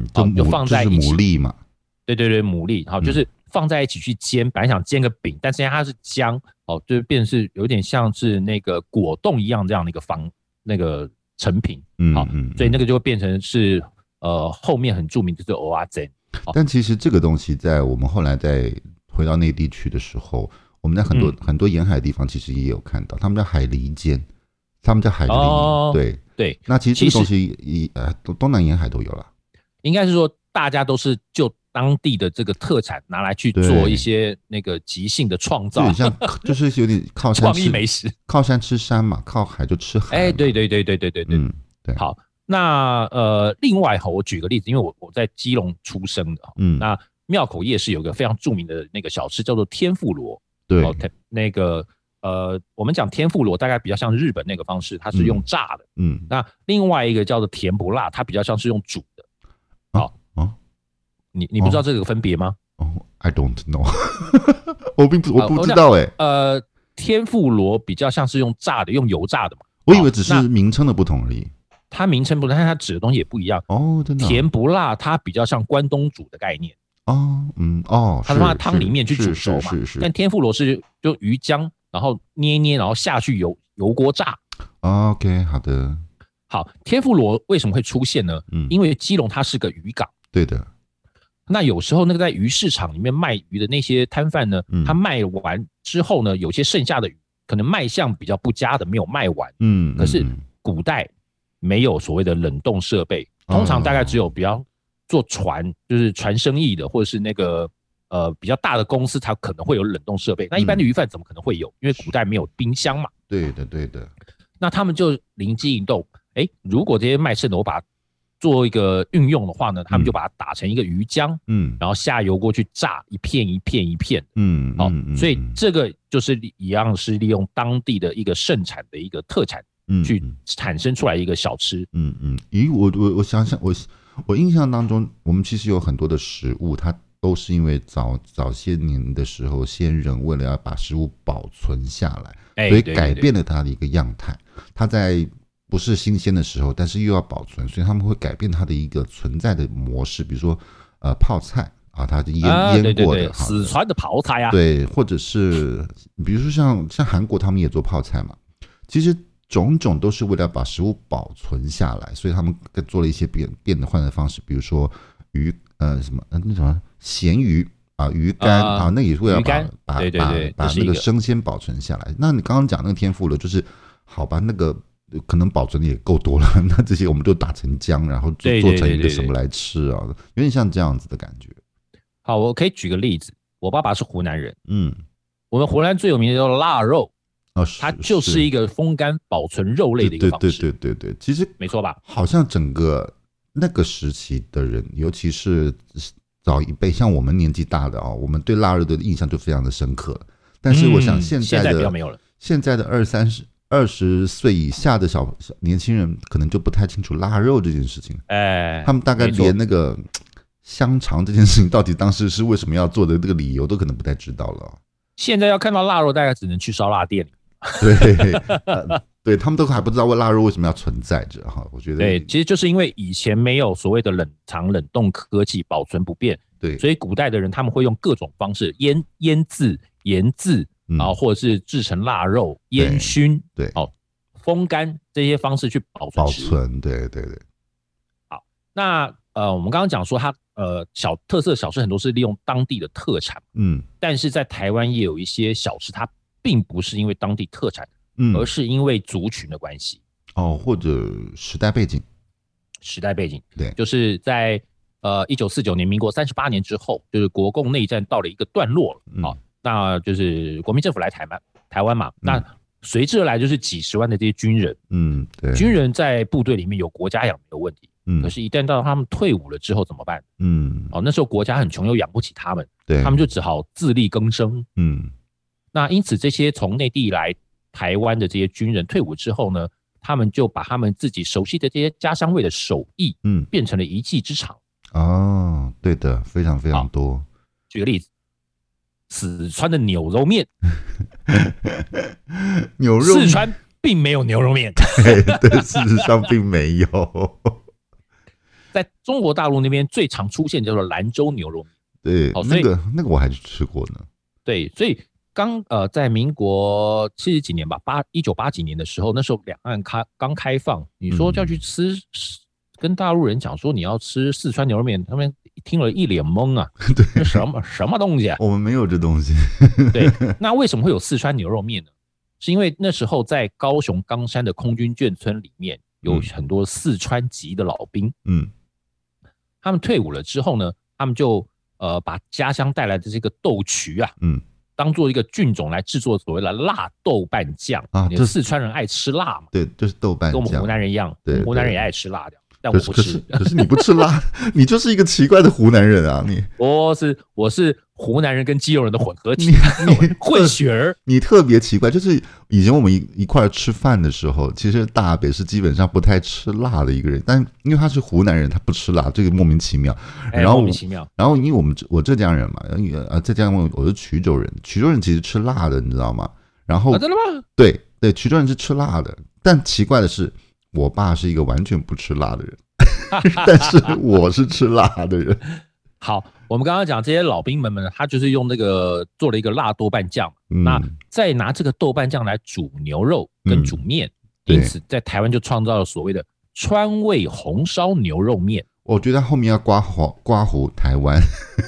就放在一起， 牡蛎嘛， 对，牡蛎，好，就是放在一起去煎，本来想煎个饼，但是因为它是姜，就是变成是有点像是那个果冻一样这样的一个那个成品，好，所以那个就会变成是后面很著名的就是蚵仔煎。 但其实这个东西在我们后来再回到内地去的时候，我们在很多沿海地方其实也有看到，他们叫海蛎煎，他们叫海蛎， 对。 那其实这个东西东南沿海都有了， 应该是说大家都是就当地的这个特产拿来去做一些那个即兴的创造， 就是有点靠山创意美食， 靠山吃山嘛，靠海就吃海。 对， 对。 好，那另外我举个例子，因为我在基隆出生的，那庙口夜市有个非常著名的那个小吃叫做天妇罗， 对， 那个我们讲天妇罗大概比较像日本那个方式，它是用炸的，那另外一个叫做甜不辣，它比较像是用煮的。好，你不知道这个分别吗 ？I don't know， 我不知道天妇罗比较像是用炸的，用油炸的嘛。 我以为只是名称的不同而已。 它名称不同，但它指的东西也不一样。 真的。 甜不辣，它比较像关东煮的概念。它放在汤里面去煮熟嘛。但天妇罗是就鱼浆，然后捏，然后下去油锅炸。 OK， 好的。 好，天妇罗为什么会出现呢？因为基隆它是个渔港。 对的。 那有时候那个在鱼市场里面卖鱼的那些摊贩呢，他卖完之后呢，有些剩下的鱼可能卖相比较不佳的没有卖完。可是古代没有所谓的冷冻设备，通常大概只有比较做船，就是船生意的，或者是那个比较大的公司才可能会有冷冻设备。那一般的鱼贩怎么可能会有？因为古代没有冰箱嘛。 对的。 那他们就灵机一动，如果这些卖剩的我把它做一个运用的话呢，他们就把它打成一个鱼浆，然后下油锅去炸，一片一片，所以这个就是一样是利用当地的一个盛产的一个特产，去产生出来一个小吃。 我想想，我印象当中，我们其实有很多的食物，它都是因为早些年的时候，先人为了要把食物保存下来，所以改变了它的一个样态。它在不是新鲜的时候，但是又要保存，所以他们会改变它的一个存在的模式，比如说泡菜它是腌过的， 四川的泡菜啊， 对，或者是比如说像韩国他们也做泡菜嘛，其实种种都是为了把食物保存下来，所以他们做了一些变换的方式，比如说那什么咸鱼鱼干那也是为了把那个生鲜保存下来。那你刚刚讲那个天妇罗，就是好吧，那个可能保存的也够多了，那这些我们就打成浆，然后做成一个什么来吃有点像这样子的感觉。 好，我可以举个例子，我爸爸是湖南人，我们湖南最有名的叫腊肉，它就是一个风干保存肉类的一个方式。 对，其实没错吧？ 好像整个那个时期的人，尤其是早一辈，像我们年纪大的我们对腊肉的印象就非常的深刻。但是我想现在比较没有了， 现在的20岁以下的小年轻人可能就不太清楚腊肉这件事情。他们大概连那个香肠这件事情到底当时是为什么要做的这个理由都可能不太知道了。 现在要看到腊肉，大概只能去烧腊店。 对，他们都还不知道腊肉为什么要存在着我觉得对，其实就是因为以前没有所谓的冷藏冷冻科技，保存不便， 对， 所以古代的人他们会用各种方式腌制、盐制或者是制成腊肉、烟熏， 对， 风干这些方式去保存。 对。 好，那我们刚刚讲说它特色小吃很多是利用当地的特产，但是在台湾也有一些小吃，它并不是因为当地特产，而是因为族群的关系， 或者时代背景， 对，就是在1949年民国38年之后，就是国共内战到了一个段落了，那就是国民政府来台湾嘛，那随之而来就是几十万的这些军人， 对， 军人在部队里面有国家养没有问题，可是一旦到他们退伍了之后怎么办？那时候国家很穷又养不起他们， 对， 他们就只好自力更生，那因此这些从内地来台湾的这些军人退伍之后呢，他们就把他们自己熟悉的这些家乡味的手艺，变成了一技之长。 对的，非常非常多。 举个例子，四川的牛肉面，四川并没有牛肉面， 对，事实上并没有。 在中国大陆那边最常出现叫做兰州牛肉面。 对，那个我还吃过呢。 对，所以在民国70几年吧，1980几年的时候，那时候两岸刚开放，你说要去吃，跟大陆人讲说你要吃四川牛肉面，他们听了一脸懵啊， 对， 什么东西啊？ 我们没有这东西。 对，那为什么会有四川牛肉面呢？是因为那时候在高雄冈山的空军眷村里面有很多四川籍的老兵，他们退伍了之后呢，他们就把家乡带来的这个豆曲啊，当做一个菌种来制作所谓的辣豆瓣酱啊。四川人爱吃辣嘛， 对，就是豆瓣酱， 跟我们湖南人一样， 对， 湖南人也爱吃辣的，但我不吃。 可是你不吃辣，你就是一个奇怪的湖南人啊！ 我是湖南人跟基隆人的混合体，混血儿。 你特别奇怪，就是以前我们一块吃饭的时候，其实大北是基本上不太吃辣的一个人，但因为他是湖南人，他不吃辣，这个莫名其妙。 莫名其妙。 然后因为我浙江人嘛，再加上我是衢州人，衢州人其实吃辣的，你知道吗？然后真的吗？ 对，衢州人是吃辣的，但奇怪的是，我爸是一个完全不吃辣的人，但是我是吃辣的人。 好，我们刚刚讲这些老兵们呢，他就是用那个做了一个辣豆瓣酱，那再拿这个豆瓣酱来煮牛肉跟煮面，因此在台湾就创造了所谓的川味红烧牛肉面。 我觉得后面要刮胡台湾，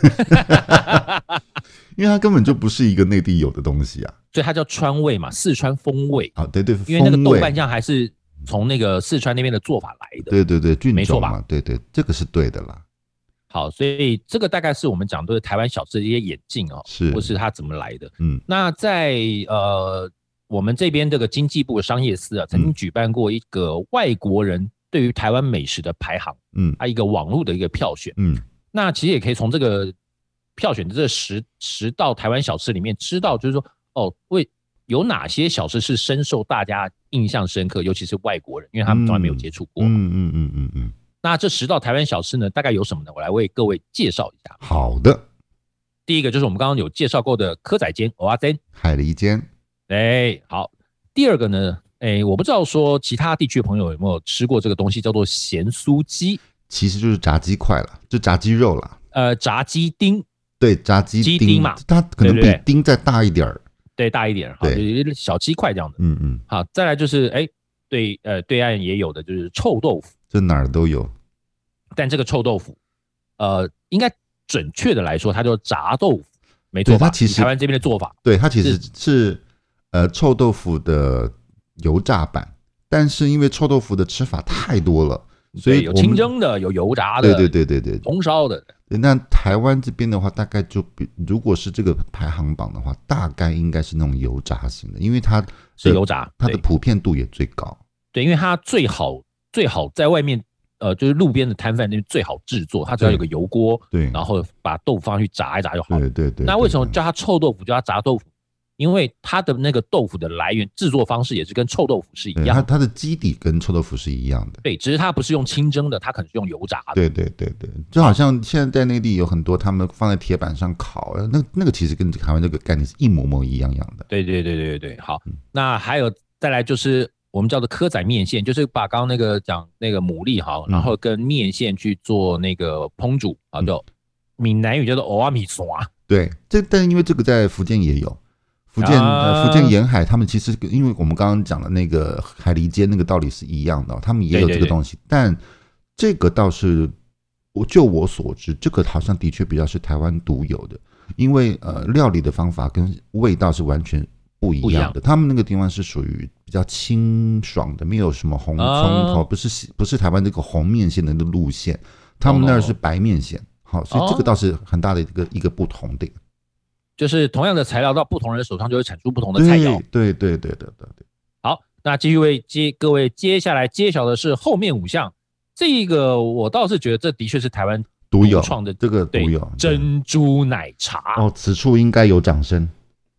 因为它根本就不是一个内地有的东西啊， 所以它叫川味嘛，四川风味啊，对， 因为那个豆瓣酱还是从那个四川那边的做法来的， 对，菌种嘛， 没错吧？ 对，这个是对的啦。 好，所以这个大概是我们讲的台湾小吃的一些演进哦，或是它怎么来的。那在我们这边这个经济部的商业司啊，曾经举办过一个外国人对于台湾美食的排行，一个网络的一个票选，那其实也可以从这个票选的这10道台湾小吃里面知道，就是说有哪些小吃是深受大家印象深刻，尤其是外国人，因为他们从来没有接触过。那这10道台湾小吃呢，大概有什么呢？我来为各位介绍一下。 好的， 第一个就是我们刚刚有介绍过的蚵仔煎、蚵仔煎、 海蛎煎。 好。第二个呢，我不知道说其他地区的朋友有没有吃过这个东西，叫做咸酥鸡。 其实就是炸鸡块了，就炸鸡肉了。 炸鸡丁。对， 炸鸡丁嘛， 它可能比丁再大一点。 对，大一点，好，就是小鸡块这样的。好，再来就是对岸也有的就是臭豆腐。 这哪儿都有， 但这个臭豆腐，应该准确的来说，它叫炸豆腐，没错吧？它其实台湾这边的做法， 对，它其实是臭豆腐的油炸版，但是因为臭豆腐的吃法太多了，所以有清蒸的，有油炸的， 对， 红烧的。 那台湾这边的话，大概如果是这个排行榜的话，大概应该是那种油炸型的，因为它是油炸， 它的普遍度也最高。 对，因为它最好在外面，就是路边的摊贩那边最好制作，它只要有个油锅， 对， 然后把豆腐放上去炸一炸就好了。 对。 那为什么叫它臭豆腐，叫它炸豆腐？因为它的那个豆腐的来源、制作方式也是跟臭豆腐是一样的， 它的基底跟臭豆腐是一样的。 对，只是它不是用清蒸的，它可能是用油炸的。 对，就好像现在在内地有很多他们放在铁板上烤，那个其实跟台湾这个概念是一模一样的。 对。好，那还有再来就是我们叫做蚵仔面线，就是把刚刚那个讲那个牡蛎哈，然后跟面线去做那个烹煮啊，就闽南语叫做蚵仔米线。 对，但因为这个在福建也有。福建沿海，他们其实因为我们刚刚讲的那个海蛎煎那个道理是一样的，他们也有这个东西，但这个倒是就我所知，这个好像的确比较是台湾独有的，因为料理的方法跟味道是完全不一样的。他们那个地方是属于比较清爽的，没有什么红葱头，不是台湾这个红面线的路线，他们那儿是白面线。好，所以这个倒是很大的一个不同点。 就是同样的材料到不同人手上就会产出不同的菜肴。 对。 好，那继续为各位接下来揭晓的是后面5项。这个我倒是觉得这的确是台湾独有创的， 这个独有珍珠奶茶。 此处应该有掌声。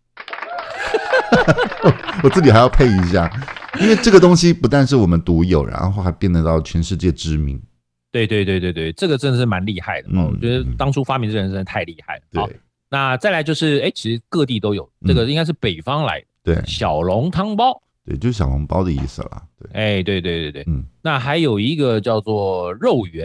我自己还要配一下，因为这个东西不但是我们独有，然后还变得到全世界知名。 对，这个真的是蛮厉害的。我觉得当初发明这个人真的太厉害了。 对。 好，那再来就是其实各地都有，这个应该是北方来的。 对， 小笼汤包。 对，就是小笼包的意思啦。 对。对。那还有一个叫做肉圆。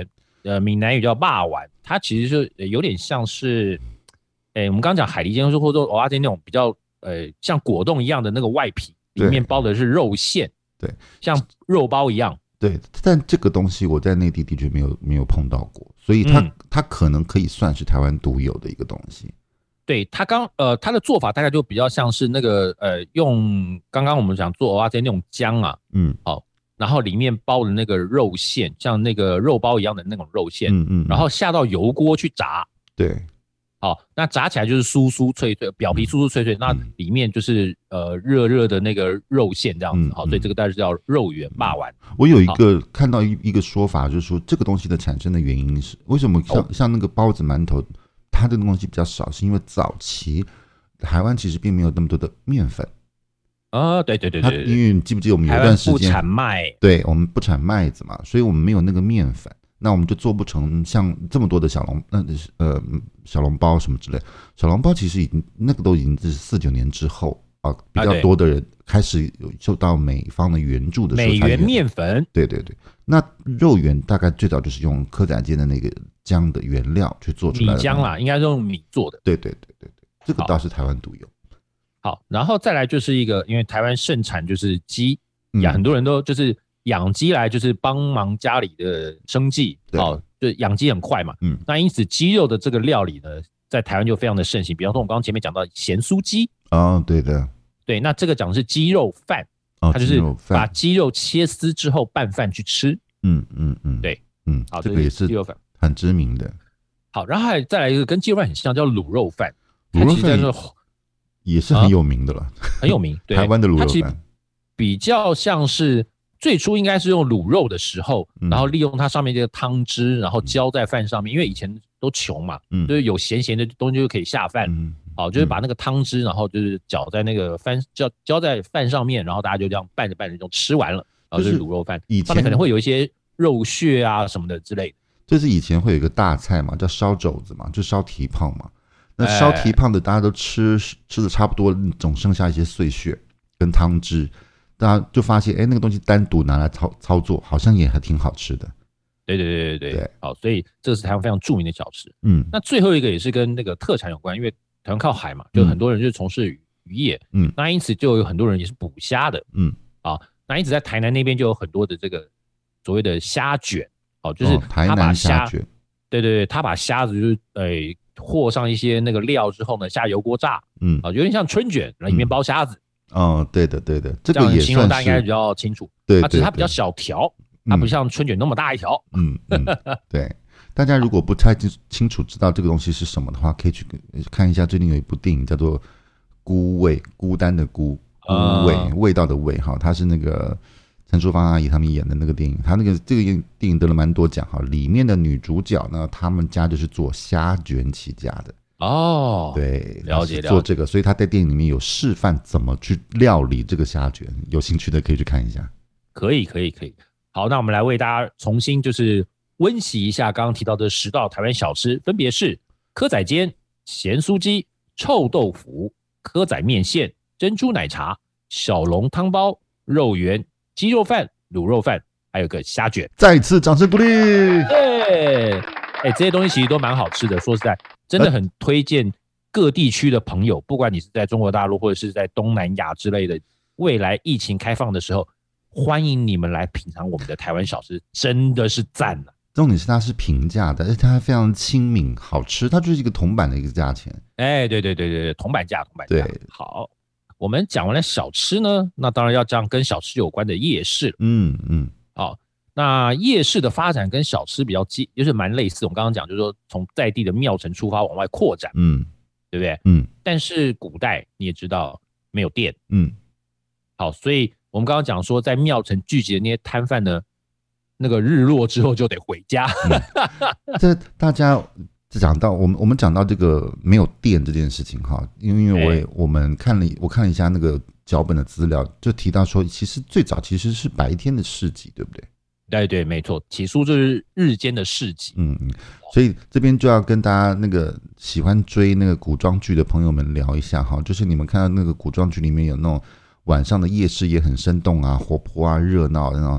闽南语叫霸丸，它其实就有点像是，我们刚刚讲海蛎煎或者蚵仔煎那种比较像果冻一样的那个外皮，里面包的是肉馅， 对， 像肉包一样。 对，但这个东西我在内地的确没有碰到过，所以它可能可以算是台湾独有的一个东西。 对，它的做法大概就比较像是那个用刚刚我们讲做蚵仔煎那种姜啊，然后里面包的那个肉馅，像那个肉包一样的那种肉馅，然后下到油锅去炸。 对。 好，那炸起来就是酥酥脆脆，表皮酥酥脆脆，那里面就是热热的那个肉馅这样子。好，所以这个大概是叫肉圆霸丸。 我有看到一个说法，就是说这个东西的产生的原因是为什么像那个包子馒头，它的东西比较少，是因为早期台湾其实并没有那么多的面粉。 对， 因为你记不记得我们有一段时间不产麦， 对，我们不产麦子嘛，所以我们没有那个面粉。那我们就做不成像这么多的小笼包什么之类。小笼包其实那个都已经是49年之后啊，比较多的人开始有受到美方的援助的时候， 美元面粉。 对。那肉圆大概最早就是用蚵仔煎的那个姜的原料去做出来的。 米浆啦，应该是用米做的。 对，这个倒是台湾独有。 好，然后再来就是一个，因为台湾盛产就是鸡，很多人都就是养鸡来就是帮忙家里的生计，就养鸡很快嘛，那因此鸡肉的这个料理呢，在台湾就非常的盛行。比方说我们刚刚前面讲到咸酥鸡， 对的， 对，那这个讲的是鸡肉饭，它就是把鸡肉切丝之后拌饭去吃，对，好， 这个也是鸡肉饭很知名的。 好，然后再来一个跟鸡肉饭很像，叫卤肉饭， 卤肉饭也是很有名的了， 很有名，对， 台湾的卤肉饭，它其实比较像是。最初应该是用卤肉的时候，然后利用它上面这个汤汁，然后浇在饭上面，因为以前都穷嘛，就是有咸咸的东西就可以下饭，好，就是把那个汤汁，然后就是搅在那个浇在饭上面，然后大家就这样拌着就吃完了，然后就是卤肉饭，上面可能会有一些肉屑啊什么的之类的。 就是以前会有一个大菜嘛，叫烧肘子嘛，就烧蹄膀嘛，那烧蹄膀的大家都吃的差不多，总剩下一些碎屑跟汤汁。大家就发现，那个东西单独拿来操作，好像也还挺好吃的。 对，好，所以这个是台湾非常著名的小吃。那最后一个也是跟那个特产有关，因为台湾靠海嘛，就很多人就从事渔业，那因此就有很多人也是捕虾的，那因此在台南那边就有很多的这个所谓的虾卷，就是他把虾卷，对，他把虾子就是和上一些那个料之后呢，下油锅炸，有点像春卷，然后里面包虾子。 对的，这个也形容大家应该比较清楚。 对， 只是它比较小条，它不像春卷那么大一条。 对，大家如果不太清楚知道这个东西是什么的话，可以去看一下最近有一部电影叫做《孤味》，孤单的孤味，味道的味哈，它是那个陈淑芳阿姨他们演的那个电影，它这个电影得了蛮多奖哈。里面的女主角呢，他们家就是做虾卷起家的。对， 了解做这个，所以他在电影里面有示范怎么去料理这个虾卷，有兴趣的可以去看一下。 可以。好，那我们来为大家重新就是温习一下刚刚提到的10道台湾小吃，分别是蚵仔煎、咸酥鸡、臭豆腐、蚵仔面线、珍珠奶茶、小笼汤包、肉圆、鸡肉饭、卤肉饭，还有个虾卷。 再次掌声鼓励。 对，这些东西其实都蛮好吃的，说实在。真的很推荐各地区的朋友，不管你是在中国大陆或者是在东南亚之类的，未来疫情开放的时候，欢迎你们来品尝我们的台湾小吃，真的是赞啊！ 重点是它是平价的，而且它还非常亲民，好吃，它就是一个铜板的一个价钱。 对，铜板价。 对， 好，我们讲完了小吃呢，那当然要讲跟小吃有关的夜市了。好。那夜市的发展跟小吃比较就是蛮类似，我们刚刚讲就是说从在地的庙埕出发往外扩展，对不对？但是古代你也知道没有店，好，所以我们刚刚讲说在庙埕聚集的那些摊贩呢，那个日落之后就得回家。 这大家讲到我们讲到这个没有店这件事情哈，因为我看了一下那个脚本的资料，就提到说其实最早其实是白天的市集，对不对？ 对，没错，起初就是日间的市集。 所以这边就要跟大家那个喜欢追那个古装剧的朋友们聊一下哈，就是你们看到那个古装剧里面有那种晚上的夜市也很生动啊、活泼啊、热闹，然后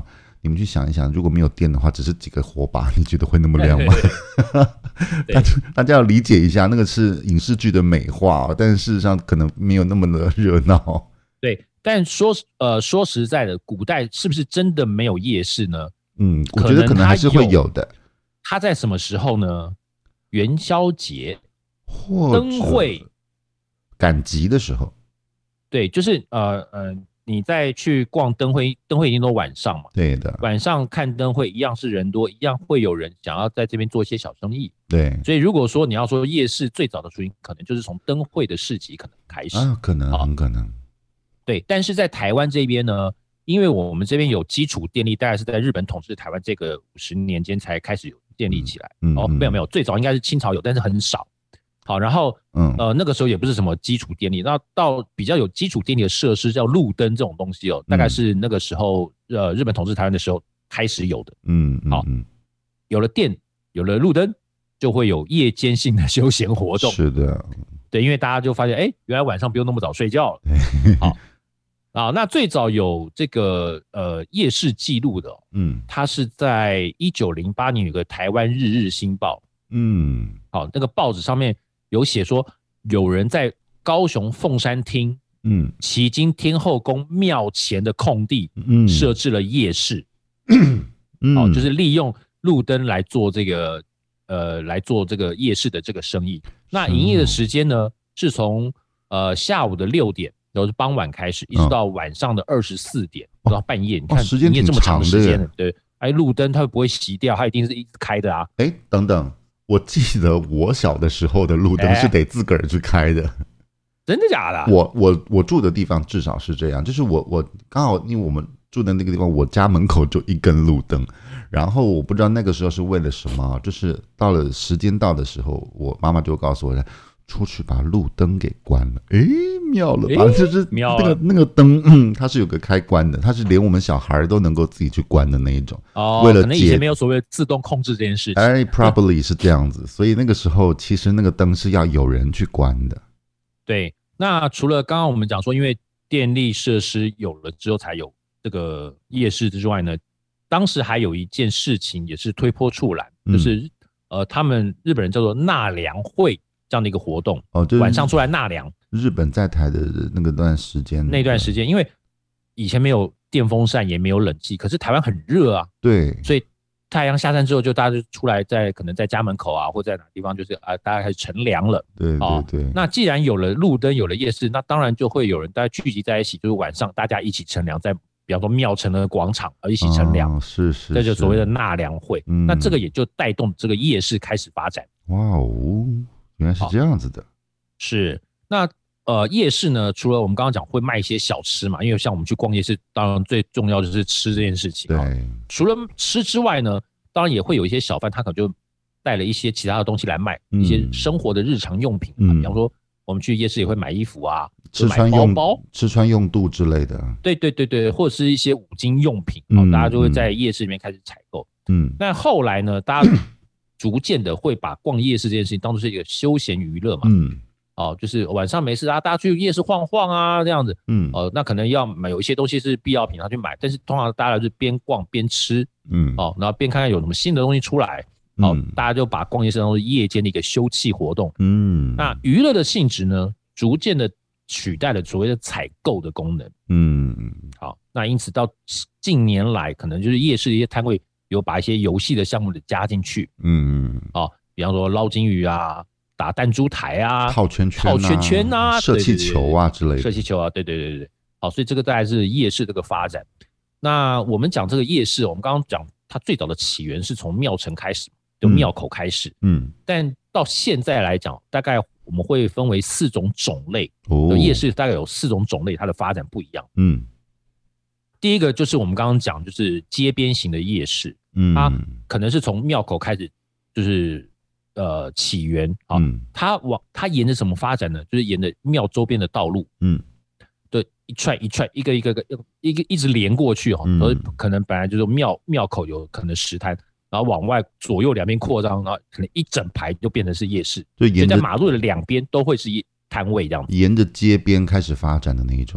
你们去想一想，如果没有电的话，只是几个火把，你觉得会那么亮吗？大家要理解一下，那个是影视剧的美化，但是事实上可能没有那么的热闹。 对，但说实在的，古代是不是真的没有夜市呢？ 我觉得可能还是会有的。 它在什么时候呢？元宵节、灯会、 赶集的时候。 对，就是你再去逛灯会，灯会一定都晚上嘛。 对的， 晚上看灯会一样是人多，一样会有人想要在这边做一些小生意。 对， 所以如果说你要说夜市最早的雏形，可能就是从灯会的市集可能开始啊，可能很可能。 对，但是在台湾这边呢，因为我们这边有基础电力，大概是在日本统治台湾这个50年间才开始有建立起来。没有，最早应该是清朝有，但是很少。好，然后那个时候也不是什么基础电力，那到比较有基础电力的设施叫路灯这种东西大概是那个时候日本统治台湾的时候开始有的。好，有了电，有了路灯，就会有夜间性的休闲活动。 是的， 对，因为大家就发现，原来晚上不用那么早睡觉了。好，那最早有这个夜市记录的，它是在1908年有个台湾日新报。好，那个报纸上面有写说，有人在高雄凤山厅，旗津天后宫庙前的空地，设置了夜市，就是利用路灯来做这个夜市的这个生意。那营业的时间呢，是从下午的6点，都是傍晚开始，一直到晚上的24点，到半夜。你看营业这么长的时间，对，路灯它不会熄掉，它一定是一直开的啊。 等等。我记得我小的时候的路灯是得自个儿去开的。 真的假的？ 我住的地方至少是这样，就是我刚好因为我们住的那个地方，我家门口就一根路灯，然后我不知道那个时候是为了什么，就是到了时间到的时候，我妈妈就告诉我出去把路灯给关了。妙了吧？就是那个灯，它是有个开关的，它是连我们小孩都能够自己去关的那一种。为了可能以前没有所谓自动控制这件事情。 probably 是这样子，所以那个时候其实那个灯是要有人去关的。 对，那除了刚刚我们讲说，因为电力设施有了之后才有这个夜市之外呢，当时还有一件事情也是推波助澜，就是他们日本人叫做纳凉会这样的一个活动。就是晚上出来纳凉。 日本在台的那段时间， 因为以前没有电风扇，也没有冷气，可是台湾很热啊。 对， 所以太阳下山之后，就大家就出来可能在家门口啊，或在哪地方，就是大家开始乘凉了。 对。 那既然有了路灯，有了夜市，那当然就会有人大家聚集在一起，就是晚上大家一起乘凉，在比方说庙城的广场一起乘凉。 是， 这就所谓的纳凉会。那这个也就带动这个夜市开始发展。 哇哦，原来是这样子的。 是，那夜市呢，除了我们刚刚讲会卖一些小吃嘛，因为像我们去逛夜市，当然最重要就是吃这件事情。 对， 除了吃之外呢，当然也会有一些小贩，他可能就带了一些其他的东西来卖，一些生活的日常用品。比方说我们去夜市也会买衣服啊， 吃穿用包、吃穿用度之类的。 对，或者是一些五金用品，大家就会在夜市里面开始采购。但后来呢，大家逐渐的会把逛夜市这件事情当作是一个休闲娱乐嘛。就是晚上没事大家去夜市晃晃啊，这样子。那可能要买有一些东西是必要品，他去买，但是通常大家就是边逛边吃。然后边看看有什么新的东西出来。大家就把逛夜市当作夜间的一个休憩活动。那娱乐的性质呢，逐渐的取代了所谓的采购的功能。好，那因此到近年来，可能就是夜市的一些摊位有把一些游戏的项目的加进去。比方说捞金鱼啊，打弹珠台啊， 套圈圈啊，射气球啊之类的。 射气球啊，对。好，所以这个大概是夜市这个发展。那我们讲这个夜市，我们刚刚讲它最早的起源是从庙城开始，就庙口开始。但到现在来讲，大概我们会分为4种种类。夜市大概有4种种类，它的发展不一样。第一个就是我们刚刚讲，就是街边型的夜市。它可能是从庙口开始，就是起源。它沿着什么发展呢？就是沿着庙周边的道路。对，一串一个一直连过去。可能本来就是庙口有可能10摊，然后往外左右两边扩张，然后可能一整排就变成是夜市。所以在马路的两边都会是摊位这样子。 沿着街边开始发展的那一种。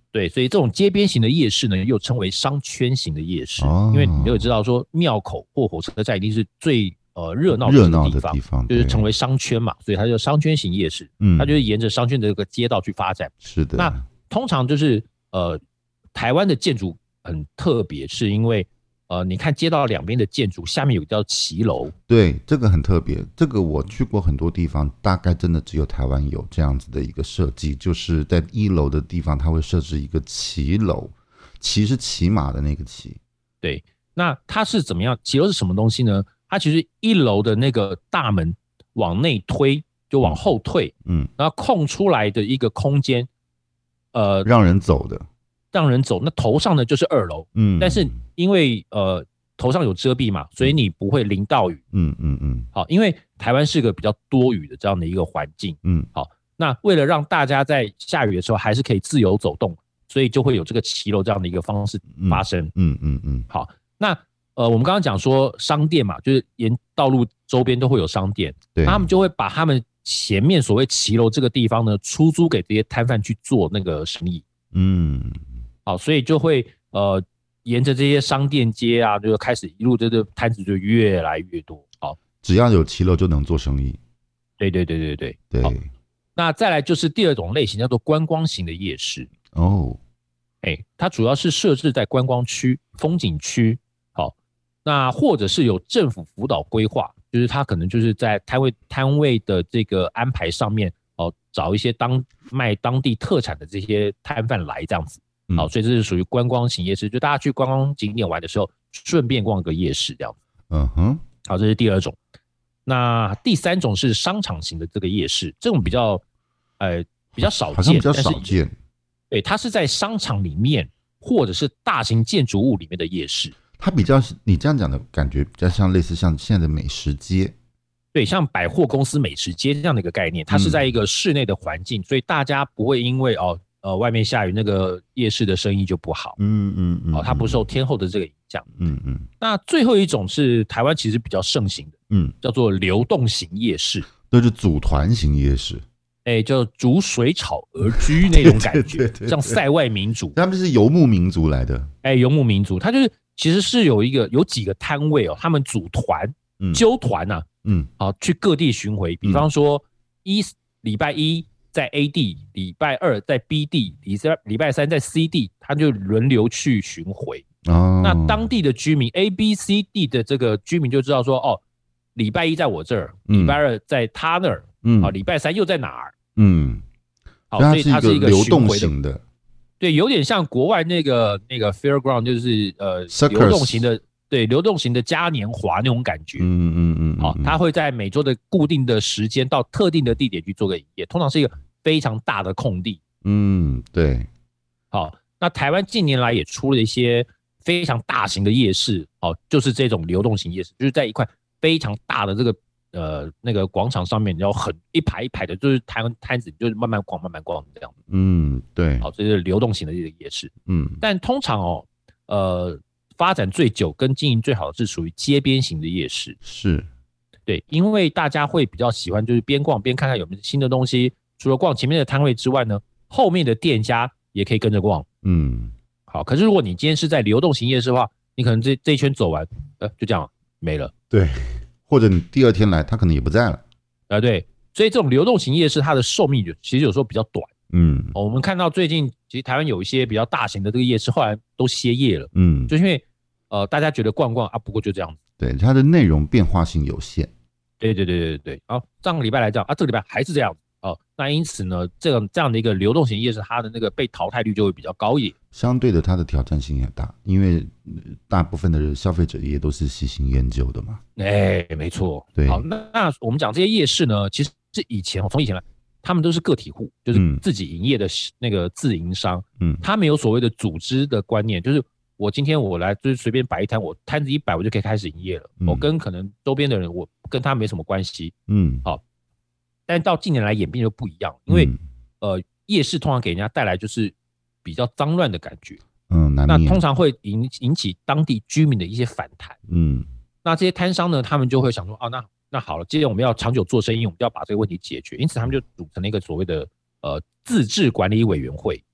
对，所以这种街边型的夜市呢，又称为商圈型的夜市，因为你就知道说庙口或火车站一定是最热闹的地方，就是成为商圈嘛，所以它叫商圈型夜市。它就是沿着商圈的这个街道去发展。 是的。 那通常就是台湾的建筑很特别，是因为你看街道两边的建筑下面有一叫骑楼。 对，这个很特别。这个我去过很多地方，大概真的只有台湾有这样子的一个设计，就是在1楼的地方，它会设置一个骑楼。骑是骑马的那个骑。 对，那它是怎么样？骑楼是什么东西呢？它其实1楼的那个大门往内推，就往后退，然后空出来的一个空间， 让人走的。 让人走，那头上呢就是2楼，但是因为头上有遮蔽嘛，所以你不会淋到雨，好，因为台湾是个比较多雨的这样的一个环境，好，那为了让大家在下雨的时候还是可以自由走动，所以就会有这个骑楼这样的一个方式发生，好，那我们刚刚讲说商店嘛，就是沿道路周边都会有商店，对，他们就会把他们前面所谓骑楼这个地方呢，出租给这些摊贩去做那个生意，好，所以就会沿着这些商店街啊，就开始一路这个摊子就越来越多。好， 只要有骑楼就能做生意。 对。好，那再来就是第2种类型，叫做观光型的夜市。它主要是设置在观光区、风景区。好，那或者是有政府辅导规划，就是它可能就是在摊位的这个安排上面，找一些卖当地特产的这些摊贩来这样子。好，所以这是属于观光型夜市，就大家去观光景点玩的时候，顺便逛个夜市这样。好，这是第2种。那第3种是商场型的这个夜市，这种比较少见， 好像比较少见。 对，它是在商场里面或者是大型建筑物里面的夜市。 它比较，你这样讲的感觉比较像类似像现在的美食街。 对，像百货公司美食街这样的一个概念，它是在一个室内的环境，所以大家不会因为外面下雨，那个夜市的生意就不好。它不受天候的这个影响。那最后一种是台湾其实比较盛行的，叫做流动型夜市， 就是组团型夜市。 就逐水草而居那种感觉，像塞外民族， 他们是游牧民族来的。 游牧民族，他就是其实是有几个摊位他们组团、揪团去各地巡回。比方说，礼拜一在 A 地，礼拜2在 B 地，礼拜3在 C 地，他就轮流去巡回。那当地的居民 A、B、C 地的这个居民就知道说，礼拜1在我这儿，礼拜2在他那儿，礼拜3又在哪儿？好，所以它是一个流动型的， 对，有点像国外那个 fairground， 就是流动型的，对，流动型的嘉年华那种感觉。好，它会在每周的固定的时间到特定的地点去做个营业，通常是一个非常大的空地。 对。 好，那台湾近年来也出了一些非常大型的夜市，就是这种流动型夜市，就是在一块非常大的这个那个广场上面，然后一排一排的，就是摊子，就是慢慢逛这样。 对。 好，这是流动型的这个夜市。但通常发展最久跟经营最好的是属于街边型的夜市。 是。 对，因为大家会比较喜欢就是边逛边看看有没有新的东西，除了逛前面的摊位之外呢，后面的店家也可以跟着逛。好，可是如果你今天是在流动型夜市的话，你可能这一圈走完，就这样没了。 对。或者你第2天来，他可能也不在了。 对，所以这种流动型夜市，它的寿命其实有时候比较短。我们看到最近其实台湾有一些比较大型的这个夜市，后来都歇业了。就因为大家觉得逛不过就这样子。 对，它的内容变化性有限。 对。好，上个礼拜来讲这个礼拜还是这样子。那因此呢，这样的一个流动型夜市，它的那个被淘汰率就会比较高一点。 相对的，它的挑战性也大，因为大部分的消费者也都是喜新厌旧的嘛。 没错。 对。 好，那我们讲这些夜市呢，其实是从以前来，他们都是个体户，就是自己营业的那个自营商。他没有所谓的组织的观念，就是我今天我来就是随便摆一摊，我摊子一摆我就可以开始营业了。我跟可能周边的人，我跟他没什么关系。好。但到近年来演变就不一样，因为夜市通常给人家带来就是比较脏乱的感觉。那通常会引起当地居民的一些反弹。那这些摊商呢，他们就会想说，那好了，既然我们要长久做生意，我们就要把这个问题解决，因此他们就组成了一个所谓的自治管理委员会。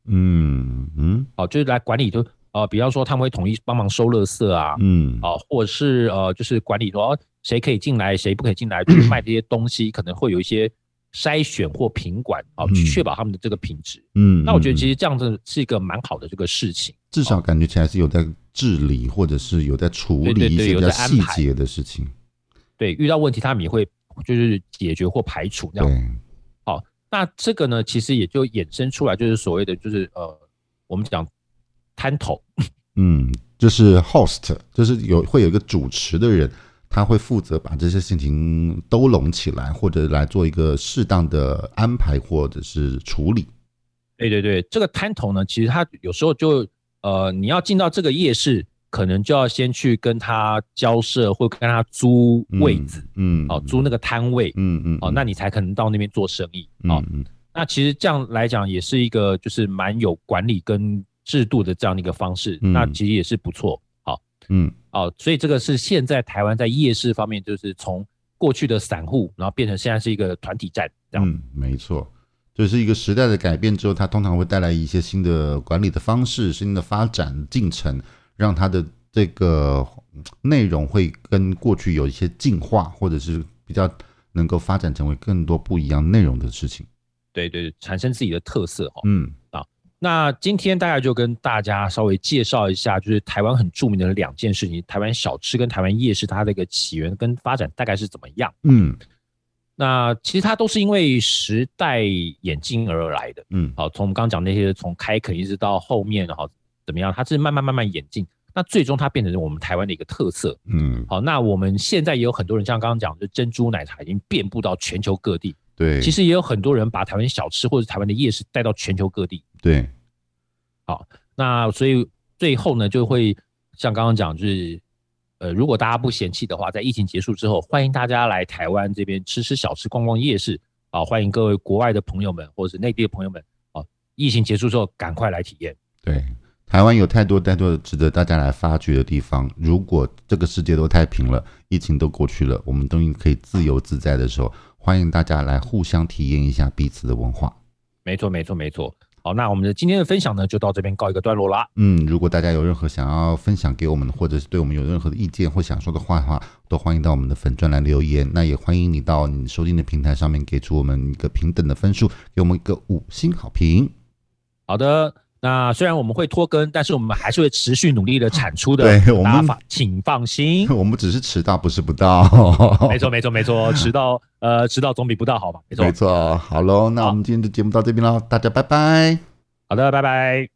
就是来管理，就比方说他们会统一帮忙收垃圾啊，或者是就是管理说谁可以进来，谁不可以进来，就是卖这些东西，可能会有一些筛选或品管去确保他们的这个品质。那我觉得其实这样子是一个蛮好的这个事情， 至少感觉起来是有在治理，或者是有在处理一些比较细节的事情。 对，遇到问题他们也会就是解决或排除这样。好，那这个呢，其实也就衍生出来就是所谓的就是我们讲滩头， 就是 host， 就是会有一个主持的人。他会负责把这些事情都拢起来，或者来做一个适当的安排或者是处理。 对，这个摊头呢，其实他有时候就你要进到这个夜市，可能就要先去跟他交涉，或跟他租位子，租那个摊位，那你才可能到那边做生意。那其实这样来讲，也是一个就是蛮有管理跟制度的这样的一个方式，那其实也是不错。所以这个是现在台湾在夜市方面，就是从过去的散户，然后变成现在是一个团体战，这样。 没错，就是一个时代的改变之后，它通常会带来一些新的管理的方式、新的发展进程，让它的这个内容会跟过去有一些进化，或者是比较能够发展成为更多不一样内容的事情。 对，产生自己的特色。那今天大概就跟大家稍微介绍一下，就是台湾很著名的2件事情，台湾小吃跟台湾夜市它的一个起源跟发展大概是怎么样。那其实它都是因为时代演进而来的。从我们刚刚讲那些从开垦一直到后面怎么样，它是慢慢演进，那最终它变成我们台湾的一个特色。那我们现在也有很多人像刚刚讲的珍珠奶茶已经遍布到全球各地。 对， 其实也有很多人把台湾小吃或者台湾的夜市带到全球各地。 对， 好，那所以最后呢，就会像刚刚讲，就是如果大家不嫌弃的话，在疫情结束之后，欢迎大家来台湾这边吃小吃、逛夜市。欢迎各位国外的朋友们或者是内地的朋友们，疫情结束之后赶快来体验。 对，台湾有太多值得大家来发掘的地方。如果这个世界都太平了，疫情都过去了，我们终于可以自由自在的时候，欢迎大家来互相体验一下彼此的文化。 没错。好，那我们的今天的分享呢，就到这边告一个段落啦。 如果大家有任何想要分享给我们，或者是对我们有任何的意见或想说的话，都欢迎到我们的粉专来留言。那也欢迎你到你收听的平台上面给出我们一个平等的分数，给我们一个5星好评。 好的。那虽然我们会拖更，但是我们还是会持续努力的产出的。 对，我们请放心， 我们只是迟到，不是不到。 没错，迟到总比不到好吧？ 没错。好喽，那我们今天的节目到这边喽，大家拜拜。 好的，拜拜。